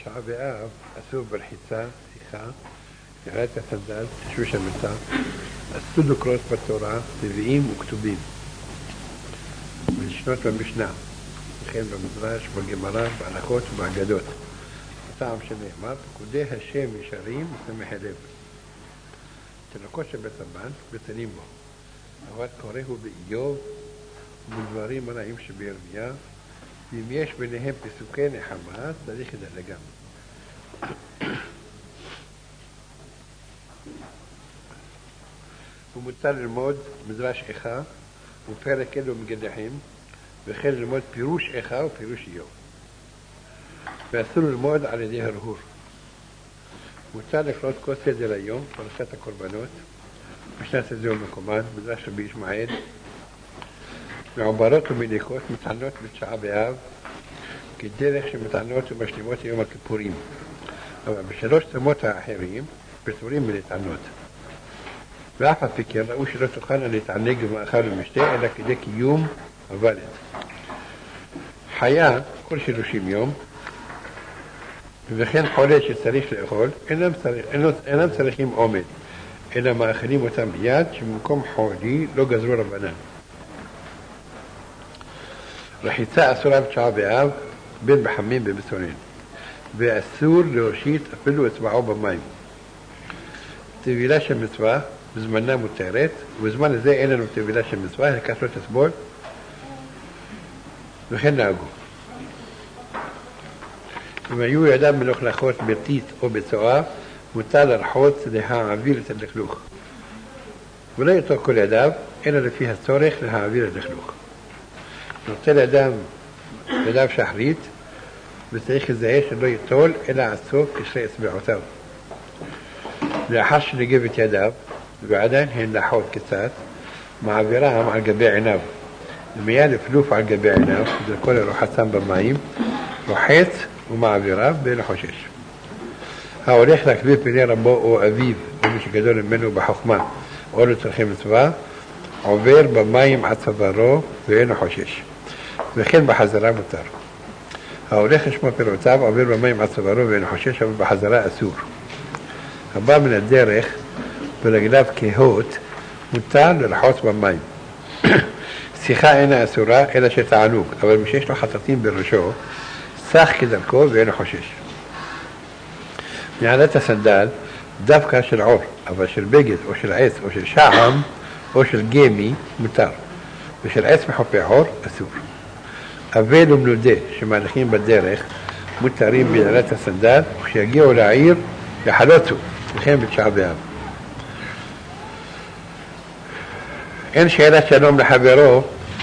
בתשעה באב אסור ברחיצה, שיחה, נעלת הסנדל, תשווש המיטה, אסור לקרוא בתורה, נביאים וכתובים, ולשנות במשנה, וכן במדרש, בגמרא, בהלכות ובאגדות. הטעם שנאמר, פקודי השם ישרים ושמחי לב. תינוקות של בית הבן בטלים בו, אבל קוראו באיוב ובדברים הרעים שבירמיה, ואם יש ביניהם פסוקי נחמה, צריך לדלגם. ומותר ללמוד מדרש איכה ופרק אלו מגדחים, וכן ללמוד פירוש איכה ופירוש איוב. ואסור ללמוד על ידי הרהור. מותר לקרוא כל סדר היום, פרשת הקורבנות, משנת הזה ומקומן, מדרש רבי ישמעאל, מעוברות ומדיקות מטענות בתשעה באב, כדרך שמטענות ומשלימות יום הכיפורים. אבל בשלוש צומות האחרים, פטורים מלטענות. ואף על פי כן ראו שלא תוכלנה להתענג במאכל ומשתה, אלא כדי קיום הוולד. חיה, כל 30 יום, וכן חולה שצריך לאכול, אינם צריכים עומד, אלא מאכלים אותם ביד, שבמקום חולי לא גזרו רבנן. רחיצה אסורה בתשעה באב, בין בחמים ובצונן, ואסור להושיט אפילו אצבעו במים. טבילה של מצווה בזמנה מותרת, ובזמן הזה אין לנו טבילה של מצווה, לקח לו תסבול, וכן נהגו. אם היו ידם מלוכלכות ביתית או בצואה, מותר לרחוץ להעביר את הלכלוך. ולא יתוך כל ידיו, אלא לפי הצורך להעביר את הלכלוך. נוטל ידיו שחרית, וצריך לזהה שלא יטול, אלא עצו כשרי אצבעותיו. לאחר שנגב את ידיו, ועדיין הן לאחות קצת, מעבירם על גבי עיניו. ומיד לפלוף על גבי עיניו, דרכו לרוחצם במים, רוחץ ומעביריו בין החושש. ההולך להקביל פני רבו או אביו, או מי שגדול ממנו בחוכמה, או לצרכי מצווה, עובר במים עד צווארו ואין החושש. וכן בחזרה מותר. ההולך לשמוע פירותיו עובר במים עד צווארו ואין החושש, אבל בחזרה אסור. הבא מן הדרך ברגליו כהות, מותר לרחוץ במים. שיחה אינה אסורה, אלא שתענוג, אבל מי שיש לו חטטים בראשו, סך כדרכו ואין חושש. נעלת הסנדל, דווקא של עור, אבל של בגד או של עץ או של שעם או של גמי, מותר. ושל עץ מחופי עור, אסור. אבל ומנודה שמהלכים בדרך, מותרים בנעלת הסנדל, וכשיגיעו לעיר, יחלוצו, וכן בתשעה באב. אין שאלת שלום לחברו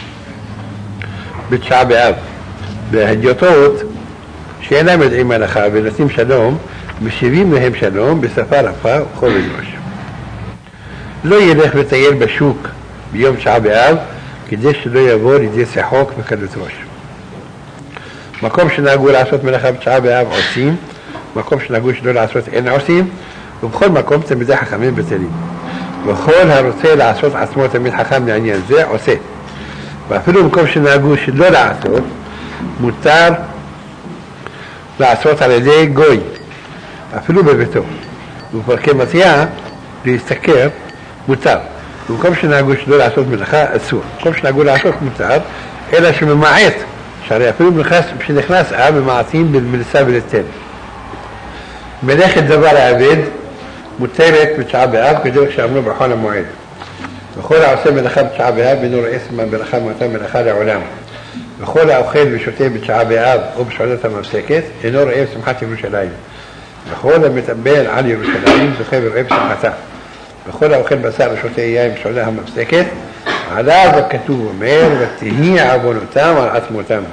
בתשעה באב. בהדיוטות שאינם יודעים הלכה ונושאים שלום, משיבים להם שלום בשפה רפה ובכובד ראש. לא ילך וטייל בשוק ביום תשעה באב, כדי שלא יבוא לידי שחוק וקלות ראש. מקום שנהגו לעשות מלאכה בתשעה באב עושים, מקום שנהגו שלא לעשות אין עושים, ובכל מקום תלמידי חכמים בטלים. וכל הרוצה לעשות עצמו תלמיד חכם לעניין זה עושה. ואפילו במקום שנהגו שלא לעשות, מותר לעשות על ידי גוי, אפילו בביתו. ובפרקי מציאה להסתכר מותר. במקום שנהגו שלא לעשות מלאכה אסור. במקום שנהגו לעשות מותר, אלא שממעט, שהרי אפילו כשנכנס ממעטים במלסה ולתל. מלאכת דבר העבד מותרת בתשעה באב, כדרך שאמרו בחול המועד. וכל העושה מלאכה בתשעה באב אינו רואה סימן ברכה מאותה מלאכה לעולם. וכל האוכל ושותה בתשעה באב או בשעודת המפסקת אינו רואה בשמחת ירושלים. וכל המתאבל על ירושלים זוכה ורואה בשמחתה. וכל האוכל בשר ושותה יין בשעודה המפסקת, עליו הכתוב אומר, ותהי עוונותם על עצמותם.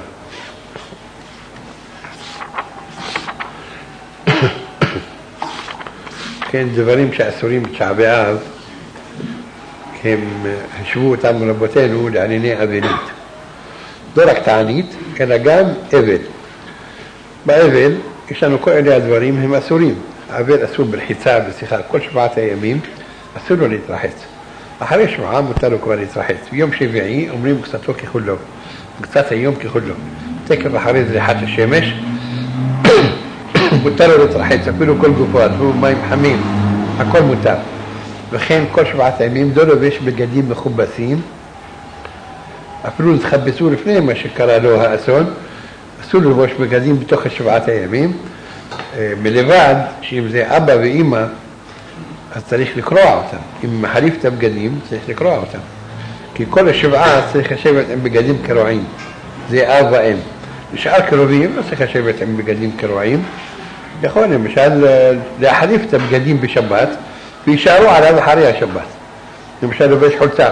כן, דברים שאסורים בתשעה באב, הם השוו אותם רבותינו לענייני אבלית. לא רק תענית, אלא גם אבל. באבל, יש לנו כל אלה הדברים הם אסורים. האבל אסור ברחיצה, בשיחה, כל 7 הימים, אסור לו להתרחץ. אחרי שבועה מותר לו כבר להתרחץ. ביום שביעי אומרים קצתו ככולו, קצת היום ככולו. תקף אחרי זריחת השמש, מותר לו להתרחץ, אפילו כל גופו, אפילו מים חמים, הכל מותר. וכן כל 7 ימים לא לובש בגדים מכובסים, אפילו התחבסו לפני מה שקרה לו האסון, אסור ללבוש בגדים בתוך 7 הימים, מלבד שאם זה אבא ואמא, אז צריך לקרוע אותם. אם מחליף את הבגדים, צריך לקרוע אותם. כי כל 7 צריך לשבת עם בגדים קרועים. זה אב ואם. לשאר קרובים לא צריך לשבת עם בגדים קרועים. יכול למשל להחליף את הבגדים בשבת, וישארו עליו אחרי השבת. למשל לובש חולצה.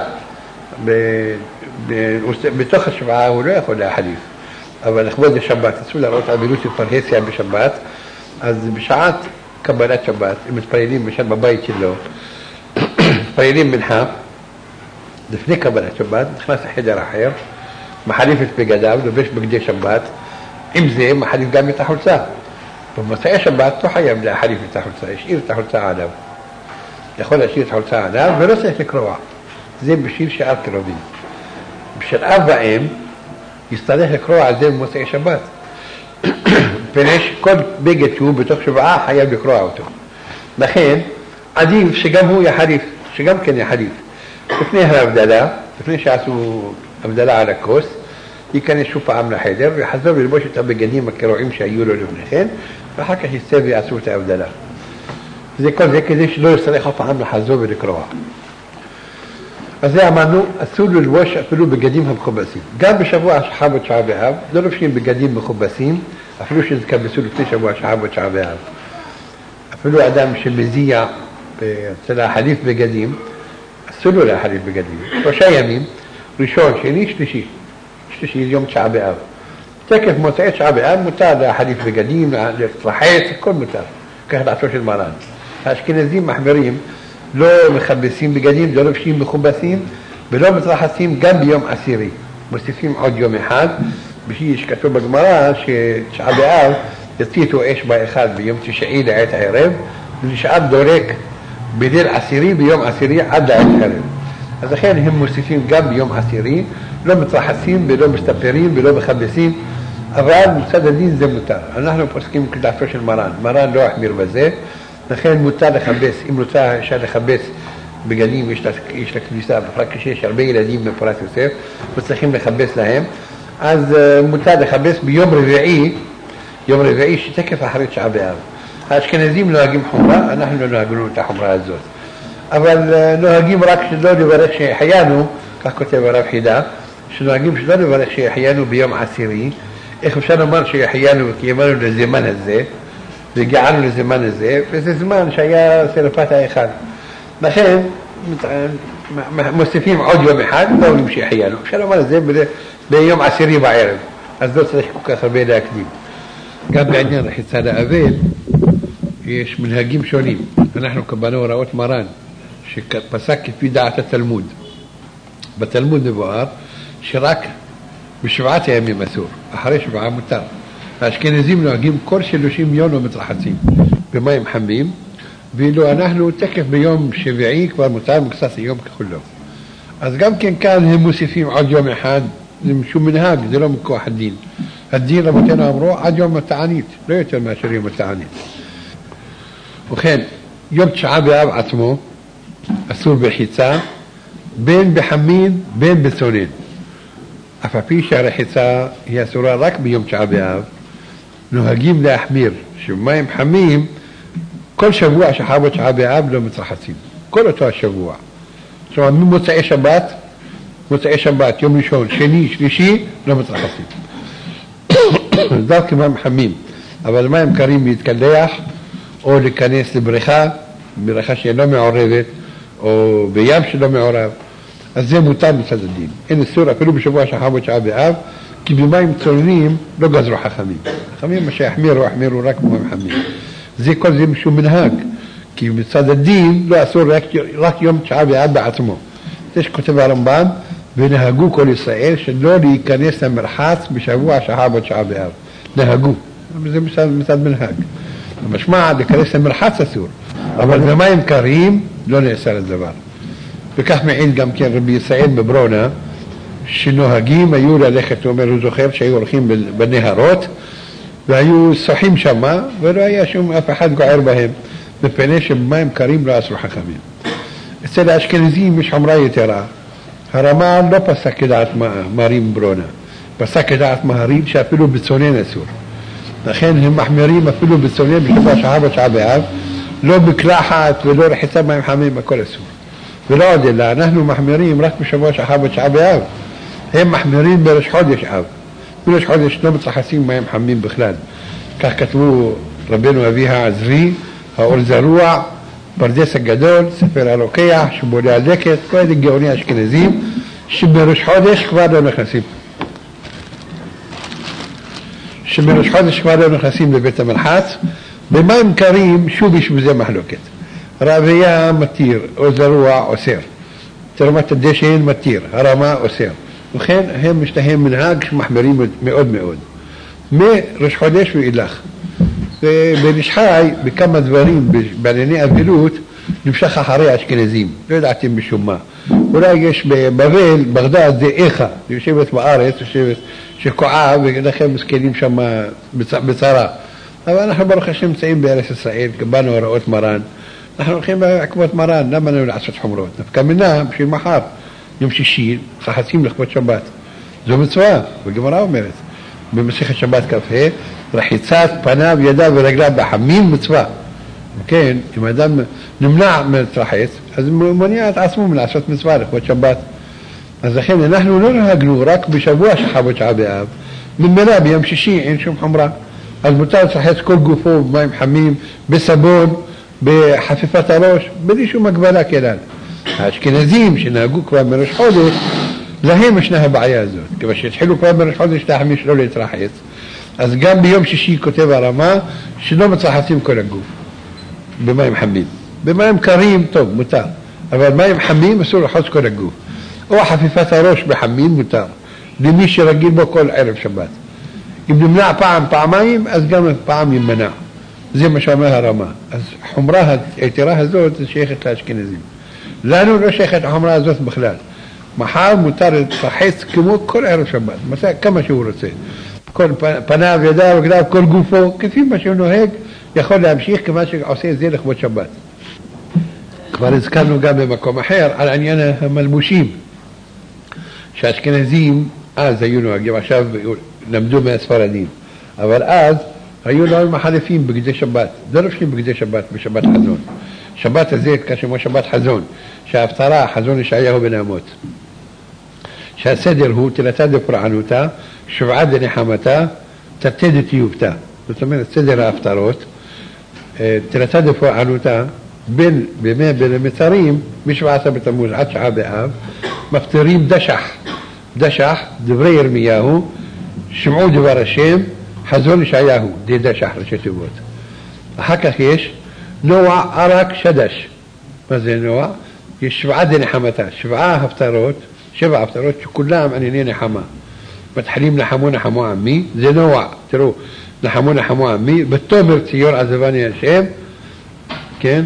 בתוך 7 הוא לא יכול להחליף. אבל לכבוד השבת, אסור להראות אבילות ופרהסיה בשבת, אז בשעת קבלת שבת, הם מתפללים בשל בבית שלו, מתפללים מנחה, לפני קבלת שבת, נכנס לחדר אחר, מחליף את בגדיו, לובש בגדי שבת, עם זה מחליף גם את החולצה. במוצאי שבת לא חייב להחליף את החולצה, ישאיר את החולצה עליו. יכול להשאיר את החולצה עליו ולא צריך לקרוע. זה בשביל שאר קרובים. בשביל אב ואם, יצטרך לקרוע על זה במוצאי שבת. פנש כל בגד שהוא בתוך 7 חייב לקרוע אותו. לכן עדיף שגם הוא יחליף, שגם כן יחליף. לפני ההבדלה, לפני שעשו הבדלה על הכוס, ייכנס שוב פעם לחדר ויחזור ללבוש את הבגדים הקרועים שהיו לו לפני כן, ואחר כך יצא ויעשו את ההבדלה. זה כל זה כדי שלא יצטרך אף פעם לחזור ולקרוע. אז זה אמרנו, אסור ללבוש אפילו בגדים המכובסים. גם בשבוע שחב ותשעה באב, לא לובשים בגדים מכובסים, אפילו שהתקבסו לפני שבוע שחב ותשעה באב. אפילו אדם שמזיע אצל להחליף בגדים, אסור לו להחליף בגדים. 3 ימים, ראשון, שני, שלישי, יום תשעה באב. תקף מוצאי תשעה באב, מותר להחליף בגדים, להתרחץ, הכל מותר. כך דעתו של מרן. האשכנזים מחברים, לא מכבסים בגדים, לא לובשים מכובסים, ולא מתרחצים גם ביום עשירי. מוסיפים עוד יום אחד, בשביל שכתוב בגמרא שתשעה באב יציתו אש באחד ביום 9 לעת הערב, ונשאר דורק בליל עשירי ביום עשירי עד לעת הערב. אז לכן הם מוסיפים גם ביום עשירי, לא מתרחצים ולא מסתפרים ולא מכבסים, אבל מצד הדין זה מותר. אנחנו פוסקים כדעתו של מרן, מרן לא החמיר בזה, לכן מותר לחבס, אם רוצה אפשר לחבס בגדים, יש לה כניסה, בפרט כשיש הרבה ילדים בפרט יוסף, וצריכים לחבס להם, אז מותר לחבס ביום רביעי, יום רביעי שתקף אחרי תשעה באב. האשכנזים נוהגים חומרה, אנחנו לא נוהגנו את החומרה הזאת. אבל נוהגים רק שלא לברך שהחיינו, כך כותב הרב חידה, שנוהגים שלא לברך שהחיינו ביום עשירי, איך אפשר לומר שהחיינו וקיימנו לזמן הזה, והגיענו לזמן הזה, וזה זמן שהיה שרפת האחד. לכן מוסיפים עוד יום אחד, לא אומרים שהחיינו. אפשר לומר את זה ביום עשירי בערב, אז לא צריך כל כך הרבה להקדים. גם בעניין רחיצה לאבל, יש מנהגים שונים. אנחנו קבלנו הוראות מרן, שפסק כפי דעת התלמוד. בתלמוד מבואר, שרק ב7 ימים אסור, אחרי 7 מותר. האשכנזים נוהגים כל 30 יום לא מתרחצים במים חמים, ואילו אנחנו תקף ביום שביעי כבר מותר מקצת היום ככולו. אז גם כן כאן הם מוסיפים עוד יום אחד, זה משום מנהג, זה לא מכוח הדין. הדין רבותינו אמרו עד יום התענית, לא יותר מאשר יום התענית. ובכן, יום תשעה באב עצמו אסור ברחיצה, בין בחמין בין בצונן. אף על פי שהרחיצה היא אסורה רק ביום תשעה באב, נוהגים להחמיר שבמים חמים כל שבוע שחב תשעה באב לא מתרחצים, כל אותו השבוע. זאת אומרת, מוצאי שבת, יום ראשון, שני, שלישי, לא מתרחצים. דווקא מים חמים, אבל מים קרים להתקלח או להיכנס לבריכה שאינה מעורבת או בים שלא מעורב, אז זה מותר מצד הדין. אין אסור אפילו בשבוע שחב תשעה באב, כי במים צוננים לא גזרו חכמים. חכמים מה שהחמירו, החמירו רק במים חמים. זה כל זה משום מנהג, כי מצד הדין לא אסור רק יום תשעה באב בעצמו. זה שכותב הרמב"ם, ונהגו כל ישראל שלא להיכנס למרחץ בשבוע שחב תשעה באב. נהגו, זה מצד מנהג. המשמע, להיכנס למרחץ אסור, אבל במים קרים לא נאסר הדבר. וכך מעין גם כן רבי ישראל בברונה, שנוהגים היו ללכת, הוא אומר, הוא זוכר שהיו הולכים בנהרות, והיו שוחים שמה, ולא היה שום אף אחד גוער בהם, מפני שבמים קרים לא אסרו חכמים. אצל האשכנזים יש חומרה יתרה. הרמ"א לא פסק כדעת מרים ברונה, פסק כדעת מהרי"ל שאפילו בצונן אסור. לכן הם מחמירים אפילו בצונן בשבוע שעה ושעה באב, לא מקלחת ולא רחיצה מים חמים, הכל אסור. ולא עוד אלא, אנחנו מחמירים רק בשבוע שעה ושעה באב. הם מחמירים בראש חודש אב. בראש חודש לא מתרחצים מים חמים בכלל. כך כתבו רבנו אבי העזרי, האור זרוע, פרדס הגדול, ספר הרוקח, שבולי הדקת, כל אלה גאוני אשכנזים, שבראש חודש כבר לא נכנסים. שבראש חודש כבר לא נכנסים לבית המרחץ. במים קרים שוב יש בזה מחלוקת. רבייה מתיר, או זרוע אוסר. תרומת הדשן מתיר, הרמה אוסר. וכן הם משתהם מנהג שמחמירים מאוד מאוד. מראש חודש ואילך. ובנשחי, בכמה דברים, בענייני אבילות, נמשך אחרי אשכנזים. לא ידעתם משום מה. אולי יש בבבל, בגדד, זה איכה. יושבת בארץ, יושבת שכועה, ולכם מסכנים שם בצרה. אבל אנחנו ברוך השם נמצאים בארץ ישראל, קיבלנו הוראות מרן. אנחנו הולכים בעקבות מרן, למה לנו לעשות חומרות? נפקא מינה בשביל מחר. יום שישי, חצים לכבוד שבת. זו מצווה, בגמרא אומרת. במסכת שבת כ"ה, רחיצת פניו, ידיו ורגליו בחמים מצווה. כן, אם אדם נמנע מלהתרחץ, אז הוא מניע את עצמו מלעשות מצווה לכבוד שבת. אז לכן אנחנו לא נהגנו רק בשבוע שחבות שעה באב, ממילא ביום שישי אין שום חומרה. אז מותר להתרחץ כל גופו במים חמים, בסבון, בחפיפת הראש, בלי שום הגבלה כלל. האשכנזים שנהגו כבר מראש חודש, להם ישנה הבעיה הזאת. כיוון שהתחילו כבר מראש חודש להחמיש לא להתרחץ, אז גם ביום שישי כותב הרמ"א שלא מתרחצים כל הגוף במים חמים. במים קרים טוב, מותר, אבל מים חמים אסור לחוץ כל הגוף. או חפיפת הראש בחמים מותר, למי שרגיל בו כל ערב שבת. אם נמנע פעם, פעמיים, אז גם פעם ימנע. זה מה שאומר הרמ"א. אז חומרה היתרה הזאת זה שייכת לאשכנזים. לנו לא שייכת החומרה הזאת בכלל. מחר מותר להתרחץ כמו כל ערב שבת, כמה שהוא רוצה. כל פניו, ידיו, רגליו, כל גופו, כפי מה שהוא נוהג, יכול להמשיך כמה שעושה את זה לכבוד שבת. כבר הזכרנו גם במקום אחר על עניין המלבושים, שהאשכנזים אז היו נוהגים, עכשיו למדו מהספרדים, אבל אז היו נוהגים מחליפים בגדי שבת, לא לובשים בגדי שבת בשבת חזון. שבת הזה כשמו שבת חזון, שההפטרה חזון ישעיהו בן אמוץ, שהסדר הוא תלתה דפורענותה, שבעה דנחמתה, תתה דתיובתה. זאת אומרת סדר ההפטרות, תלתה דפורענותה, בין המצרים, מ-17 בתמוז עד שעה באב, מפטרים דשח, דברי ירמיהו, שמעו דבר השם, חזון ישעיהו, דשח ראשי תיבות. אחר כך יש נוע ערק שדש. מה זה נוע? יש שבעה דנחמתה, שבע הפטרות שכולם ענייני נחמה. מתחילים נחמו עמי, זה נוע, תראו, נחמו עמי, בתומר ציון עזבני השם, כן?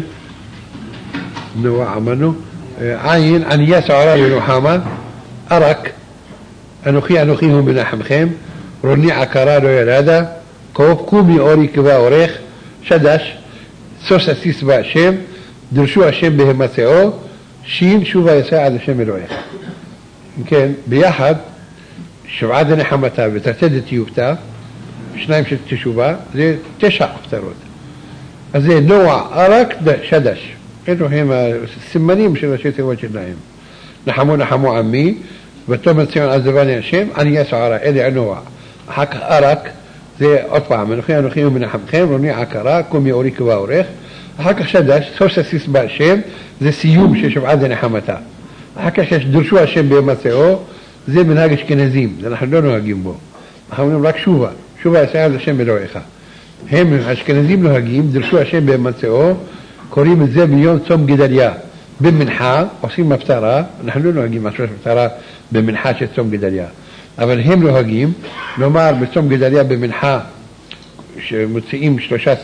נוע אמנו, עין, עניה סערה לנוחמה, ערק, אנוכי הוא מנחמכם, רוני עקרה לא ילדה, קומי אורי קבע אורך, שדש, סוס אסיס בהשם, דרשו השם בהמצאו, שין שובה יסע עד השם אלוהיך. כן, ביחד, שבעה דנחמתה ותתה דתיובתה, שניים של תשובה, זה 9 הפטרות. אז זה נוע, ערק, שדש. אלו הם הסימנים של ראשי תיבות שלהם. נחמו עמי, ותומר ציון עזבני השם, עניה סערה, אלה הנוע. אחר כך ערק, זה עוד פעם, אנוכי ומנחמכם, רוני עקרה, קומי אורי קבע אורך. אחר כך שדש, סוס אסיס בהשם, זה סיום של שבעה דנחמתה. אחר כך יש דרשו השם בהמצאו, זה מנהג אשכנזים, אנחנו לא נוהגים בו. אנחנו אומרים רק שובה יסע על השם אלוהיך. הם אשכנזים נוהגים, דרשו השם בהמצאו, קוראים את זה ביום צום גדליה. במנחה עושים הפטרה, אנחנו לא נוהגים לעשות הפטרה במנחה של צום גדליה. אבל הם נוהגים, לומר בצום גדליה במנחה, שמוציאים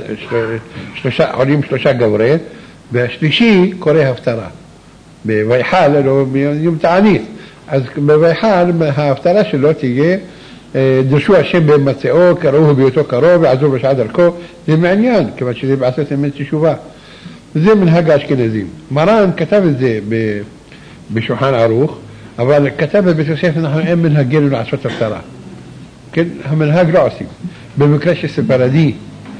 עולים 3 גברי, והשלישי קורא הפטרה. בוויחל, יום תענית. אז בוויחל ההפטרה שלו תהיה דרשו השם במצאו, קראוהו בהיותו קרוב, יעזור בשעה דרכו, זה מעניין, כיוון שזה בעשרת ימי תשובה. זה מנהג האשכנזים. מרן כתב את זה בשולחן ערוך, אבל כתב בבית יוסף, אנחנו אין מנהגנו לעשות הפטרה. כן, המנהג לא עושים. במקרה של ספרדי,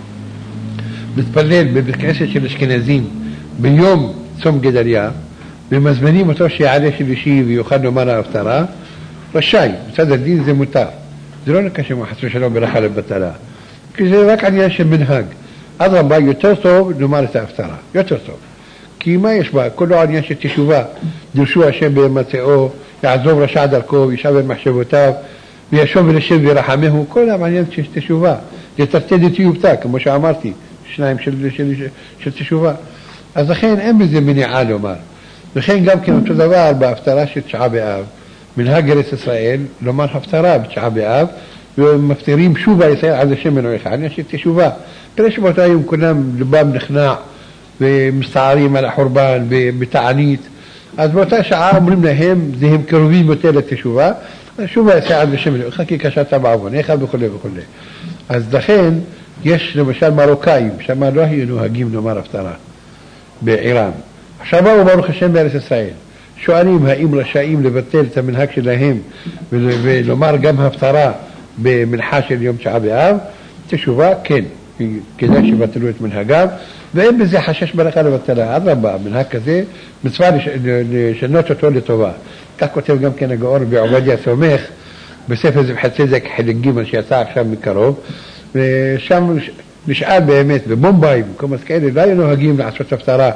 מתפלל בבית כנסת של אשכנזים, ביום צום גדליה, ומזמינים אותו שיעלה שלישי ויוכל לומר ההפטרה, רשאי, בצד הדין זה מותר. זה לא נקרא שמו חס ושלום ברכה לבטלה, כי זה רק עניין של מנהג. אדרבה, יותר טוב לומר את ההפטרה, יותר טוב. כי מה יש בה? כולו עניין של תשובה. דרשו השם במצאו, יעזוב רשע דרכו, וישב במחשבותיו, וישוב ולשב וירחמהו, כל העניין של תשובה. זה תרתי דתיובתא, כמו שאמרתי, שניים של תשובה. אז לכן אין בזה מניעה לומר. וכן גם כן אותו דבר בהפטרה של תשעה באב, מנהג ארץ ישראל, לומר הפטרה בתשעה באב, ומפטרים שובה ישראל עד השם מנועך, עניין של תשובה. כדי שבאותה יום כולם לבם נכנע, ומסתערים על החורבן בתענית, אז באותה שעה אומרים להם, זה הם קרובים יותר לתשובה, שובה ישראל עד השם מנועך, כי קשרת בעוונך וכו' וכו'. אז לכן יש למשל מרוקאים, שמה לא היו נוהגים לומר הפטרה בעירם. עכשיו באו ברוך השם בארץ ישראל, שואלים האם רשאים לבטל את המנהג שלהם ולומר גם הפטרה במנחה של יום תשעה באב? תשובה, כן, כדאי שבטלו את מנהגם, ואין בזה חשש ברכה לבטלה. אדרבה, מנהג כזה, מצווה לשנות אותו לטובה. כך כותב גם כן הגאון בעובדיה סומך, בספר זבחי צדק חלק ג' שיצא עכשיו מקרוב, ושם נשאל באמת, בבומביי, במקומות כאלה, לא היו נוהגים לעשות הפטרה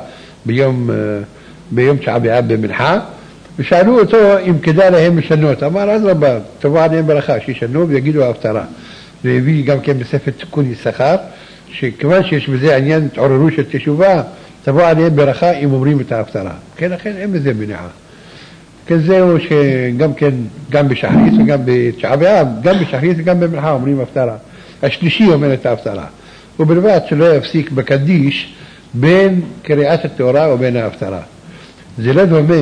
ביום תשעה באב במנחה, ושאלו אותו אם כדאי להם לשנות. אמר, אדרבה, תבוא עליהם ברכה, שישנו ויגידו ההפטרה. והביא גם כן בספר תיקון יששכר, שכיוון שיש בזה עניין התעוררות של תשובה, תבוא עליהם ברכה אם אומרים את ההפטרה. כן, לכן אין בזה מניעה. כן, זהו שגם כן, גם בשחרית וגם בתשעה באב, גם בשחרית וגם במנחה אומרים הפטרה. השלישי אומר את ההפטרה. ובלבד שלא יפסיק בקדיש בין קריאת התורה ובין ההפטרה. זה לא דומה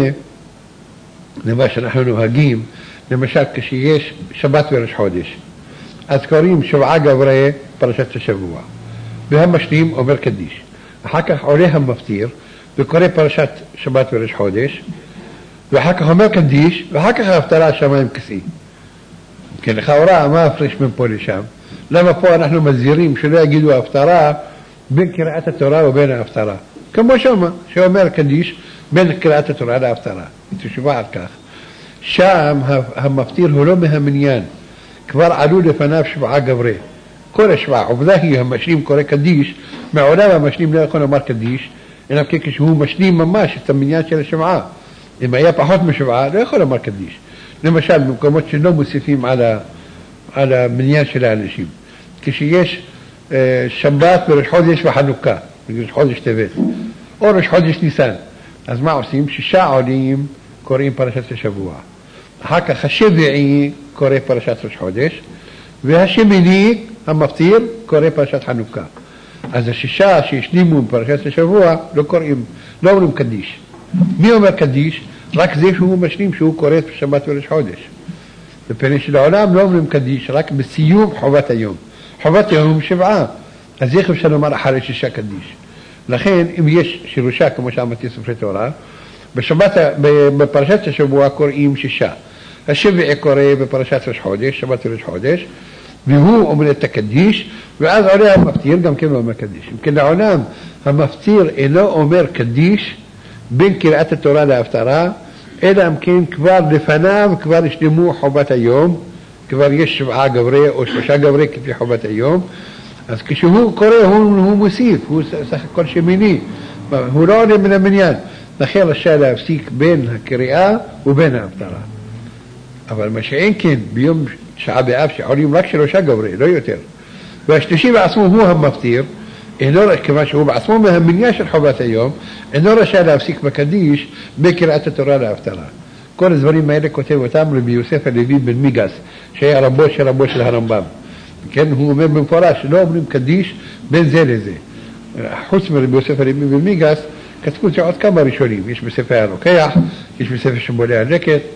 למה שאנחנו נוהגים, למשל כשיש שבת וראש חודש. אז קוראים שבעה גברי פרשת השבוע, והמשלים אומר קדיש. אחר כך עולה המפטיר וקורא פרשת שבת וראש חודש, ואחר כך אומר קדיש, ואחר כך ההפטרה שמיים כסאי. כן, לכאורה, מה הפרש בין פה לשם? למה פה אנחנו מזהירים שלא יגידו ההפטרה בין קריאת התורה ובין ההפטרה? כמו שמה, שאומר קדיש בין קריאת התורה להפטרה. תשובה על כך. שם המפטיר הוא לא מהמניין. כבר עלו לפניו שבעה גברי. כל השבעה, עובדה היא המשלים קורא קדיש, מעולם המשלים לא יכול לומר קדיש, אלא כשהוא משלים ממש את המניין של השבעה. אם היה פחות משבעה, לא יכול לומר קדיש. למשל, במקומות שלא מוסיפים על המניין של האנשים. כשיש שבת וראש חודש וחנוכה, ראש חודש טבת, או ראש חודש ניסן, אז מה עושים? 6 עולים קוראים פרשת השבוע. אחר כך השביעי קורא פרשת ראש חודש, והשמיני, המפטיר, קורא פרשת חנוכה. אז 6 שהשלימו פרשת השבוע לא קוראים, לא אומרים קדיש. מי אומר קדיש? רק זה שהוא משלים, שהוא קורא שבת וראש חודש. בפני של העולם לא אומרים קדיש, רק בסיום חובת היום. חובת היום 7, אז איך אפשר לומר אחרי 6 קדיש? לכן, אם יש שירושה, כמו שאמרתי ספרי תורה, בפרשת השבוע קוראים 6. השביעי קורא בפרשת ראש חודש, שבת וראש חודש, והוא אומר את הקדיש, ואז עולה המפטיר גם כן אומר קדיש. אם כן לעולם, המפטיר אינו אומר קדיש בין קריאת התורה להפטרה, אלא אם כן כבר לפניו כבר השלימו חובת היום, כבר יש 7 גברי או 3 גברי כפי חובת היום, אז כשהוא קורא הוא מוסיף, הוא סך הכל שמיני, הוא לא עולה מן המניין, לכן רשאי להפסיק בין הקריאה ובין ההפטרה. אבל מה שאין כן ביום תשעה באב שעולים רק 3 גברי, לא יותר, והשלישי בעצמו הוא המפטיר, כיוון שהוא בעצמו מהמניין של חובת היום, אינו רשאי להפסיק בקדיש בקריאת התורה להפטרה. כל הדברים האלה כותב אותם רבי יוסף הלוי בן מיגס, שהיה רבו של הרמב"ם. כן, הוא אומר במפורש, לא אומרים קדיש בין זה לזה. חוץ מרבי יוסף הלוי בן מיגס, כתבו את זה עוד כמה ראשונים. יש בספר הרוקח, יש בספר שבולי הלקט,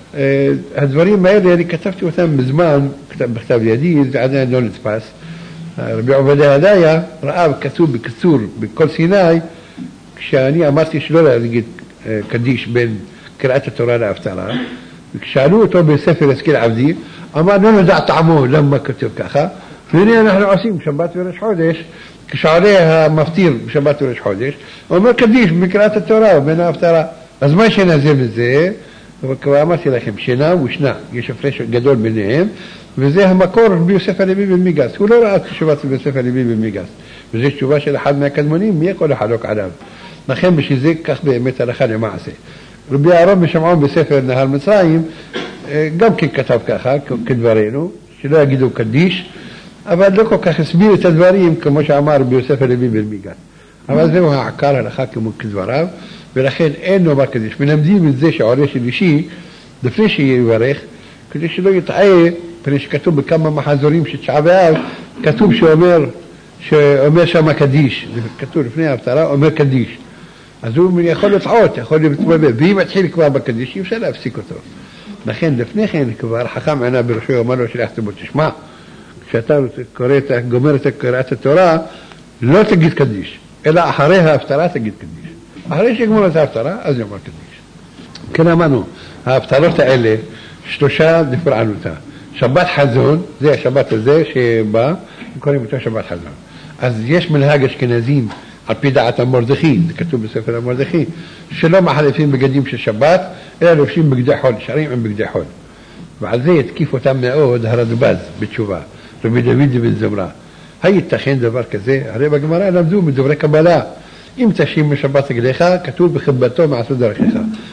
הדברים האלה אני כתבתי אותם בזמן, בכתב ידי, זה עדיין לא נתפס. רבי עובדיה הדיה ראה כתוב בקיצור בכל סיני, כשאני אמרתי שלא להגיד קדיש בין קריאת התורה להפטרה, וכשאלו אותו בספר השכל עבדי, אמר לא נדע טעמו למה כתוב ככה, והנה אנחנו עושים שבת וראש חודש, כשעולה המפטיר בשבת וראש חודש, הוא אומר קדיש בקריאת התורה ובין ההפטרה. אז מה שנזר מזה? כבר אמרתי לכם, שינה ושנה, יש הפרש גדול ביניהם, וזה המקור רבי יוסף הלוי בן מיגס. הוא לא ראה תשובה של יוסף הלוי בן מיגס, וזו תשובה של אחד מהקדמונים, מי יכול לחלוק עליו? לכן בשביל זה כך באמת הלכה למעשה. רבי אהרון בשמעון בספר נהר מצרים, גם כן כתב ככה, כדברנו, שלא יגידו קדיש, אבל לא כל כך הסביר את הדברים כמו שאמר רבי יוסף הלוי בן מיגס. אבל זהו העקר הלכה כמו כדבריו, ולכן אין לומר קדיש. מלמדים את זה שעולה שלישי, לפני שיברך, כדי שלא יטעה, פני שכתוב בכמה מחזורים של תשעה באב, כתוב שאומר שם קדיש, זה כתוב לפני ההפטרה, אומר קדיש. אז הוא יכול לטעות, יכול להתבלבל, ואם מתחיל כבר בקדיש, אי אפשר להפסיק אותו. לכן לפני כן כבר חכם ענה בראשו, אומר לו שלח תבוא תשמע, כשאתה גומר את קריאת התורה, לא תגיד קדיש, אלא אחרי ההפטרה תגיד קדיש. אחרי שגמור את ההפטרה, אז יאמר קדיש. כן אמרנו, ההפטרות האלה, שלושה לפרענותה. שבת חזון, זה השבת הזה שבא, קוראים אותו שבת חזון. אז יש מנהג אשכנזים, על פי דעת המרדכי, זה כתוב בספר המרדכי, שלא מחליפים בגדים של שבת, אלא לובשים בגדי חול, שרים עם בגדי חול. ועל זה יתקיף אותם מאוד הרדב"ז בתשובה, רבי דוד בן זמרה. הייתכן דבר כזה? הרי בגמרא למדו מדברי קבלה. אם תשים בשבת רגליך, כתוב בחיבתו מעשו דרכיך.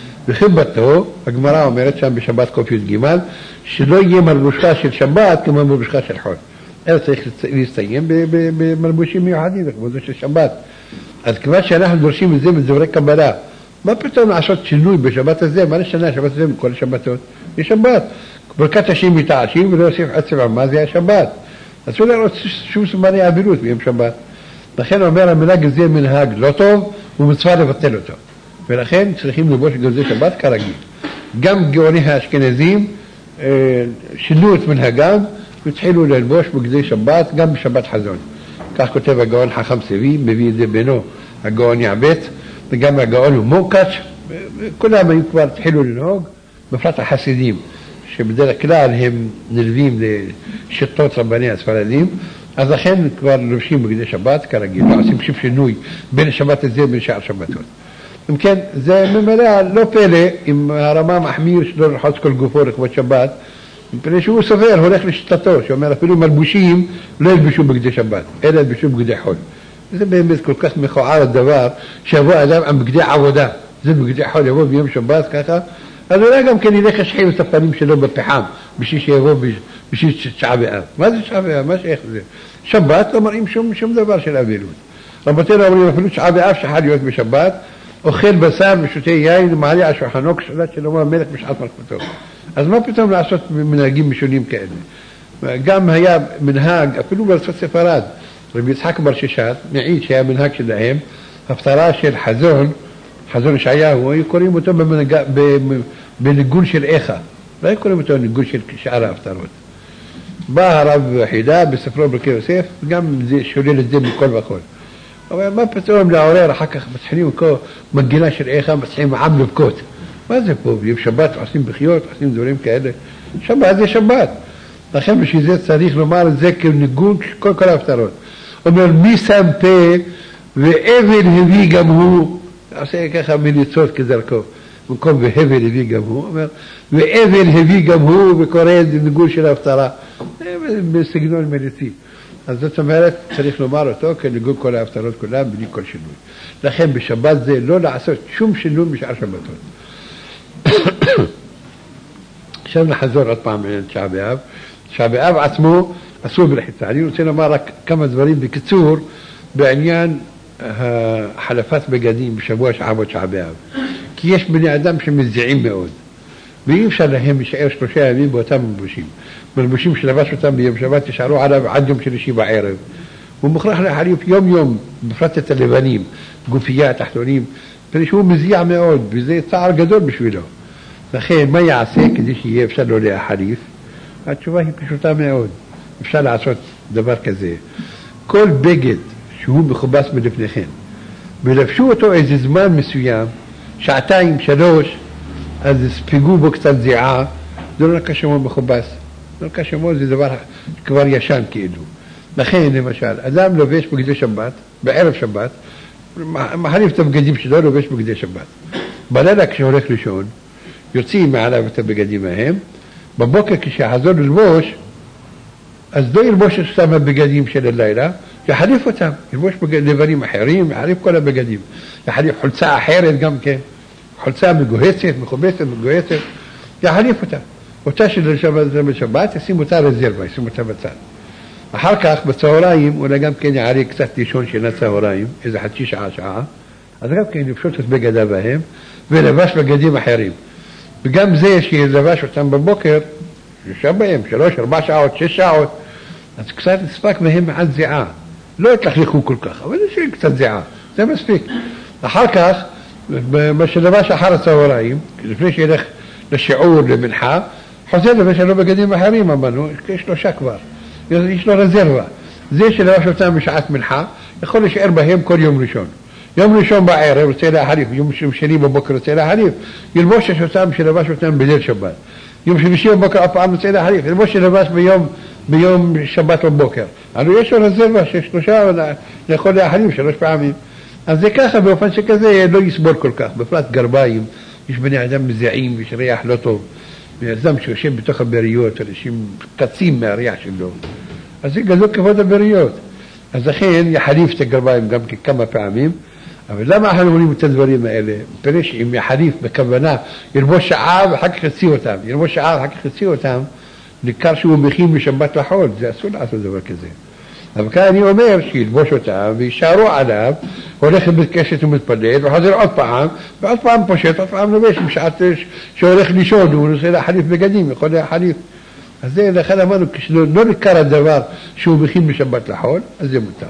בחיבתו, הגמרא אומרת שם בשבת ק"ג, שלא יהיה מלבושך של שבת כמו מלבושך של חול. אלא צריך להסתיים במלבושים מיוחדים, לכבודו של שבת. אז כבר שאנחנו דורשים את זה מדברי קבלה, מה פתאום לעשות שינוי בשבת הזה? מה לשנה השבת הזה מכל השבתות? זה שבת. ברכת השם מתעשים ולא יוסיף עצב עמה, זה השבת. אסור לראות שום סימני אבילות ביום שבת. לכן אומר המנהג הזה מנהג לא טוב, ומצווה לבטל אותו. ולכן צריכים לבוש גזי שבת כרגיל. גם גאוני האשכנזים שינו את מנהגם, והתחילו ללבוש בגדי שבת, גם בשבת חזון. כך כותב הגאון חכם סבי, מביא את זה בינו, הגאון יעבט, וגם הגאון הוא מוקץ', כולם היו כבר התחילו לנהוג, בפרט החסידים, שבדרך כלל הם נלווים לשיטות רבני הספרדים, אז לכן כבר לובשים בגדי שבת כרגיל, עושים שוב שינוי בין השבת הזה ובין שאר שבתות. אם כן, זה ממילא לא פלא אם הרמה מחמיר שלא לרחוץ כל גופו לכבוד שבת, מפני שהוא סובר, הולך לשיטתו, שאומר אפילו מלבושים לא ילבשו בגדי שבת, אלא ילבשו בגדי חול. זה באמת כל כך מכוער הדבר, שיבוא אדם עם בגדי עבודה, זה בגדי חול, יבוא ביום שבת ככה, אז אולי גם כן ילך לשחיר את הפנים שלו בפחם, בשביל שיבוא בשביל תשעה באב. מה זה תשעה באב? מה שאיך זה? שבת לא מראים שום דבר של אבילות. רבותינו אומרים אפילו תשעה באב שחל להיות בשבת, אוכל בשר ושותה יין ומעלה על שולחנו כשאלת שלמה המלך בשעת מלכותו. אז מה פתאום לעשות מנהגים משונים כאלה? גם היה מנהג, אפילו בארצות ספרד, רבי יצחק בר ששת, מעיד שהיה מנהג שלהם, הפטרה של חזון ישעיהו, היו קוראים אותו בניגון של איכה, לא היו קוראים אותו בניגון של שאר ההפטרות. בא הרב חידה בספרו ברכי יוסף, גם זה שולל את זה מכל וכל. אבל מה פתאום לעורר, אחר כך מצחינים מגילה של איכה, מצחינים עם לבכות. מה זה פה? ביום שבת עושים בחיות, עושים דברים כאלה. שבת זה שבת. לכן בשביל זה צריך לומר את זה כניגון כל ההפטרות. אומר, מי שם פה והבל הביא גם הוא, עושה ככה מליצות כדרכו, במקום והבל הביא גם הוא, אומר, והבל הביא גם הוא וקורא את ניגון של ההפטרה. בסגנון מליצי. אז זאת אומרת, צריך לומר אותו כניגון כל ההפטרות כולם, בלי כל שינוי. לכן בשבת זה לא לעשות שום שינוי בשאר שבתות. עכשיו נחזור עוד פעם לתשעה באב. תשעה באב עצמו אסור ברחיצה. אני רוצה לומר רק כמה דברים בקיצור בעניין חלפת בגדים בשבוע תשעה באב. כי יש בני אדם שמזיעים מאוד, ואי אפשר להם להישאר 3 ימים באותם מלבושים. מלבושים שלבש אותם ביום שבת תשארו עליו עד יום שלישי בערב. הוא מוכרח להחליף יום יום, בפרט את הלבנים, גופייה, תחתונים, שהוא מזיע מאוד, וזה צער גדול בשבילו. לכן מה יעשה כדי שיהיה אפשר לו להחליף? התשובה היא פשוטה מאוד. אפשר לעשות דבר כזה. כל בגד שהוא מכובס מלפניכם, ולבשו אותו איזה זמן מסוים, 2-3, אז ספגו בו קצת זיעה, זה לא נקרא שמו מכובס. לא נקרא שמו, זה דבר כבר ישן כאילו. לכן למשל, אדם לובש בגדי שבת, בערב שבת, מחליף את הבגדים שלו, לובש בגדי שבת. בלילה כשהולך לישון, יוצאים מעליו את הבגדים ההם, בבוקר כשחזור ללבוש, אז לא ילבוש את אותם הבגדים של הלילה, יחליף אותם, ילבוש דברים אחרים, יחליף כל הבגדים. יחליף חולצה אחרת גם כן, חולצה מגוהצת, מכובסת, מגוהצת, יחליף אותה. אותה של שבת, ישים אותה רזרבה, ישים אותה בצד. אחר כך, בצהריים, אולי גם כן יעלה קצת לישון שינה צהריים, איזה חצי שעה, אז גם כן יפשוט את בגדיו בהם, ולבש בגדים אחרים. וגם זה שלבש אותם בבוקר, יושב בהם 3-4 שעות, 6 שעות, אז קצת נספק מהם מעט זיעה. לא התלכלכו כל כך, אבל יש קצת זיעה, זה מספיק. אחר כך, מה שלבש אחר הצהריים, לפני שילך לשיעור, למנחה, חוזר לבש לו בגדים אחרים, אמרנו, יש 3 כבר. יש לו רזרבה. זה שלבש אותם בשעת מנחה, יכול להישאר בהם כל יום ראשון. יום ראשון בערב רוצה להחליף, יום שני בבוקר רוצה להחליף, ילבוש אותם שלבש אותם בליל שבת. יום שלישי בבוקר אף פעם רוצה להחליף, ילבוש שלבש ביום שבת בבוקר. אבל יש לו רזרבה של 3, יכול להחליף 3 פעמים. אז זה ככה, באופן שכזה לא יסבול כל כך. בפרט גרביים, יש בני אדם מזיעים ויש ריח לא טוב. אדם שיושב בתוך הבריות, אנשים קצים מהריח שלו. אז זה גדול כבוד הבריות. אז לכן יחליף את הגרביים גם כמה פעמים. אבל למה אנחנו אומרים את הדברים האלה? מפני שאם יחליף בכוונה, ילבוש שעה ואחר כך יוציא אותם. ילבוש שעה ואחר כך יוציא אותם, ניכר שהוא מכין בשבת לחול. זה אסור לעשות דבר כזה. אבל כאן אני אומר שילבוש אותם וישארו עליו, הולך לבית כנסת ומתפלל, וחוזר עוד פעם, ועוד פעם פושט, עוד פעם לובש, בשעת שהולך לישון, הוא רוצה להחליף בגדים, יכול להחליף. אז זה לכן אמרנו, כשלא ניכר הדבר שהוא מכין בשבת לחול, אז זה מותר.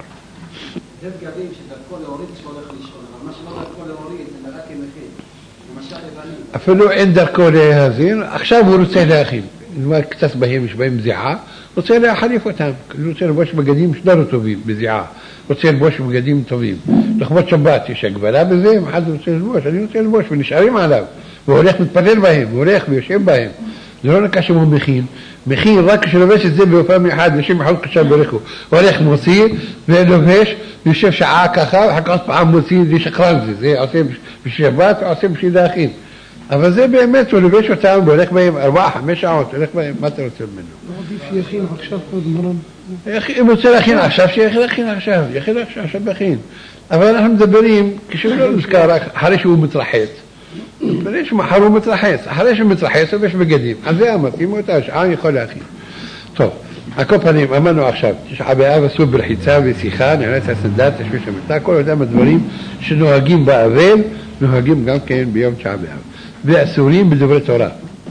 זה בגדים שדרכו להוריד כשהולך לישון, אבל מה שלא דרכו להוריד זה רק אם מכין. למשל לבנים. אפילו אין דרכו להזין, עכשיו הוא רוצה להכין. קצת בהם יש בהם זיעה, רוצה להחליף אותם. הוא רוצה לבוש בגדים שלא טובים בזיעה. רוצה לבוש בגדים טובים. לכבוד שבת יש הגבלה בזה, אם אחד רוצה לבוש, אני רוצה לבוש, ונשארים עליו. והוא הולך מתפלל בהם, הוא הולך ויושב בהם. זה לא נקרא שהוא מכין רק כשלובש את זה באופן אחד, לשם אחד קשר ברכו. הוא הולך מוציא ולובש, ויושב שעה ככה, ואחר כך פעם מוציא, זה שקרן זה עושה בשבת, עושה בשביל להכין. אבל זה באמת, הוא לובש אותם, והולך בהם 4-5 שעות, הולך בהם, מה אתה רוצה ממנו? לא עדיף יכין עכשיו עוד מרון. אם הוא רוצה להכין עכשיו, שיכין עכשיו, עכשיו יכין. אבל אנחנו מדברים, כשהוא לא נזכר רק אחרי שהוא מתרחץ. אחרי שמחר הוא מתרחץ, אחרי שהוא מתרחץ, הוא יש בגדים. אז זה אמרתי, אם אותה שעה יכול להכין. טוב, על כל פנים, אמרנו עכשיו, תשעה באב אסור ברחיצה ושיחה, נעלת הסנדלת, תשמיש המתה, כל אותם הדברים שנוהגים באבל, נוהגים גם כן ביום תשעה באב. ואסורים בדברי תורה.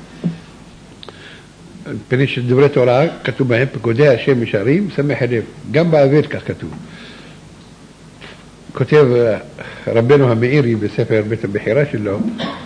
פני שדברי תורה כתוב בהם פקודי השם ישרים, שמח הלב. גם באבל כך כתוב. כותב רבנו המאירי בספר בית הבחירה שלו,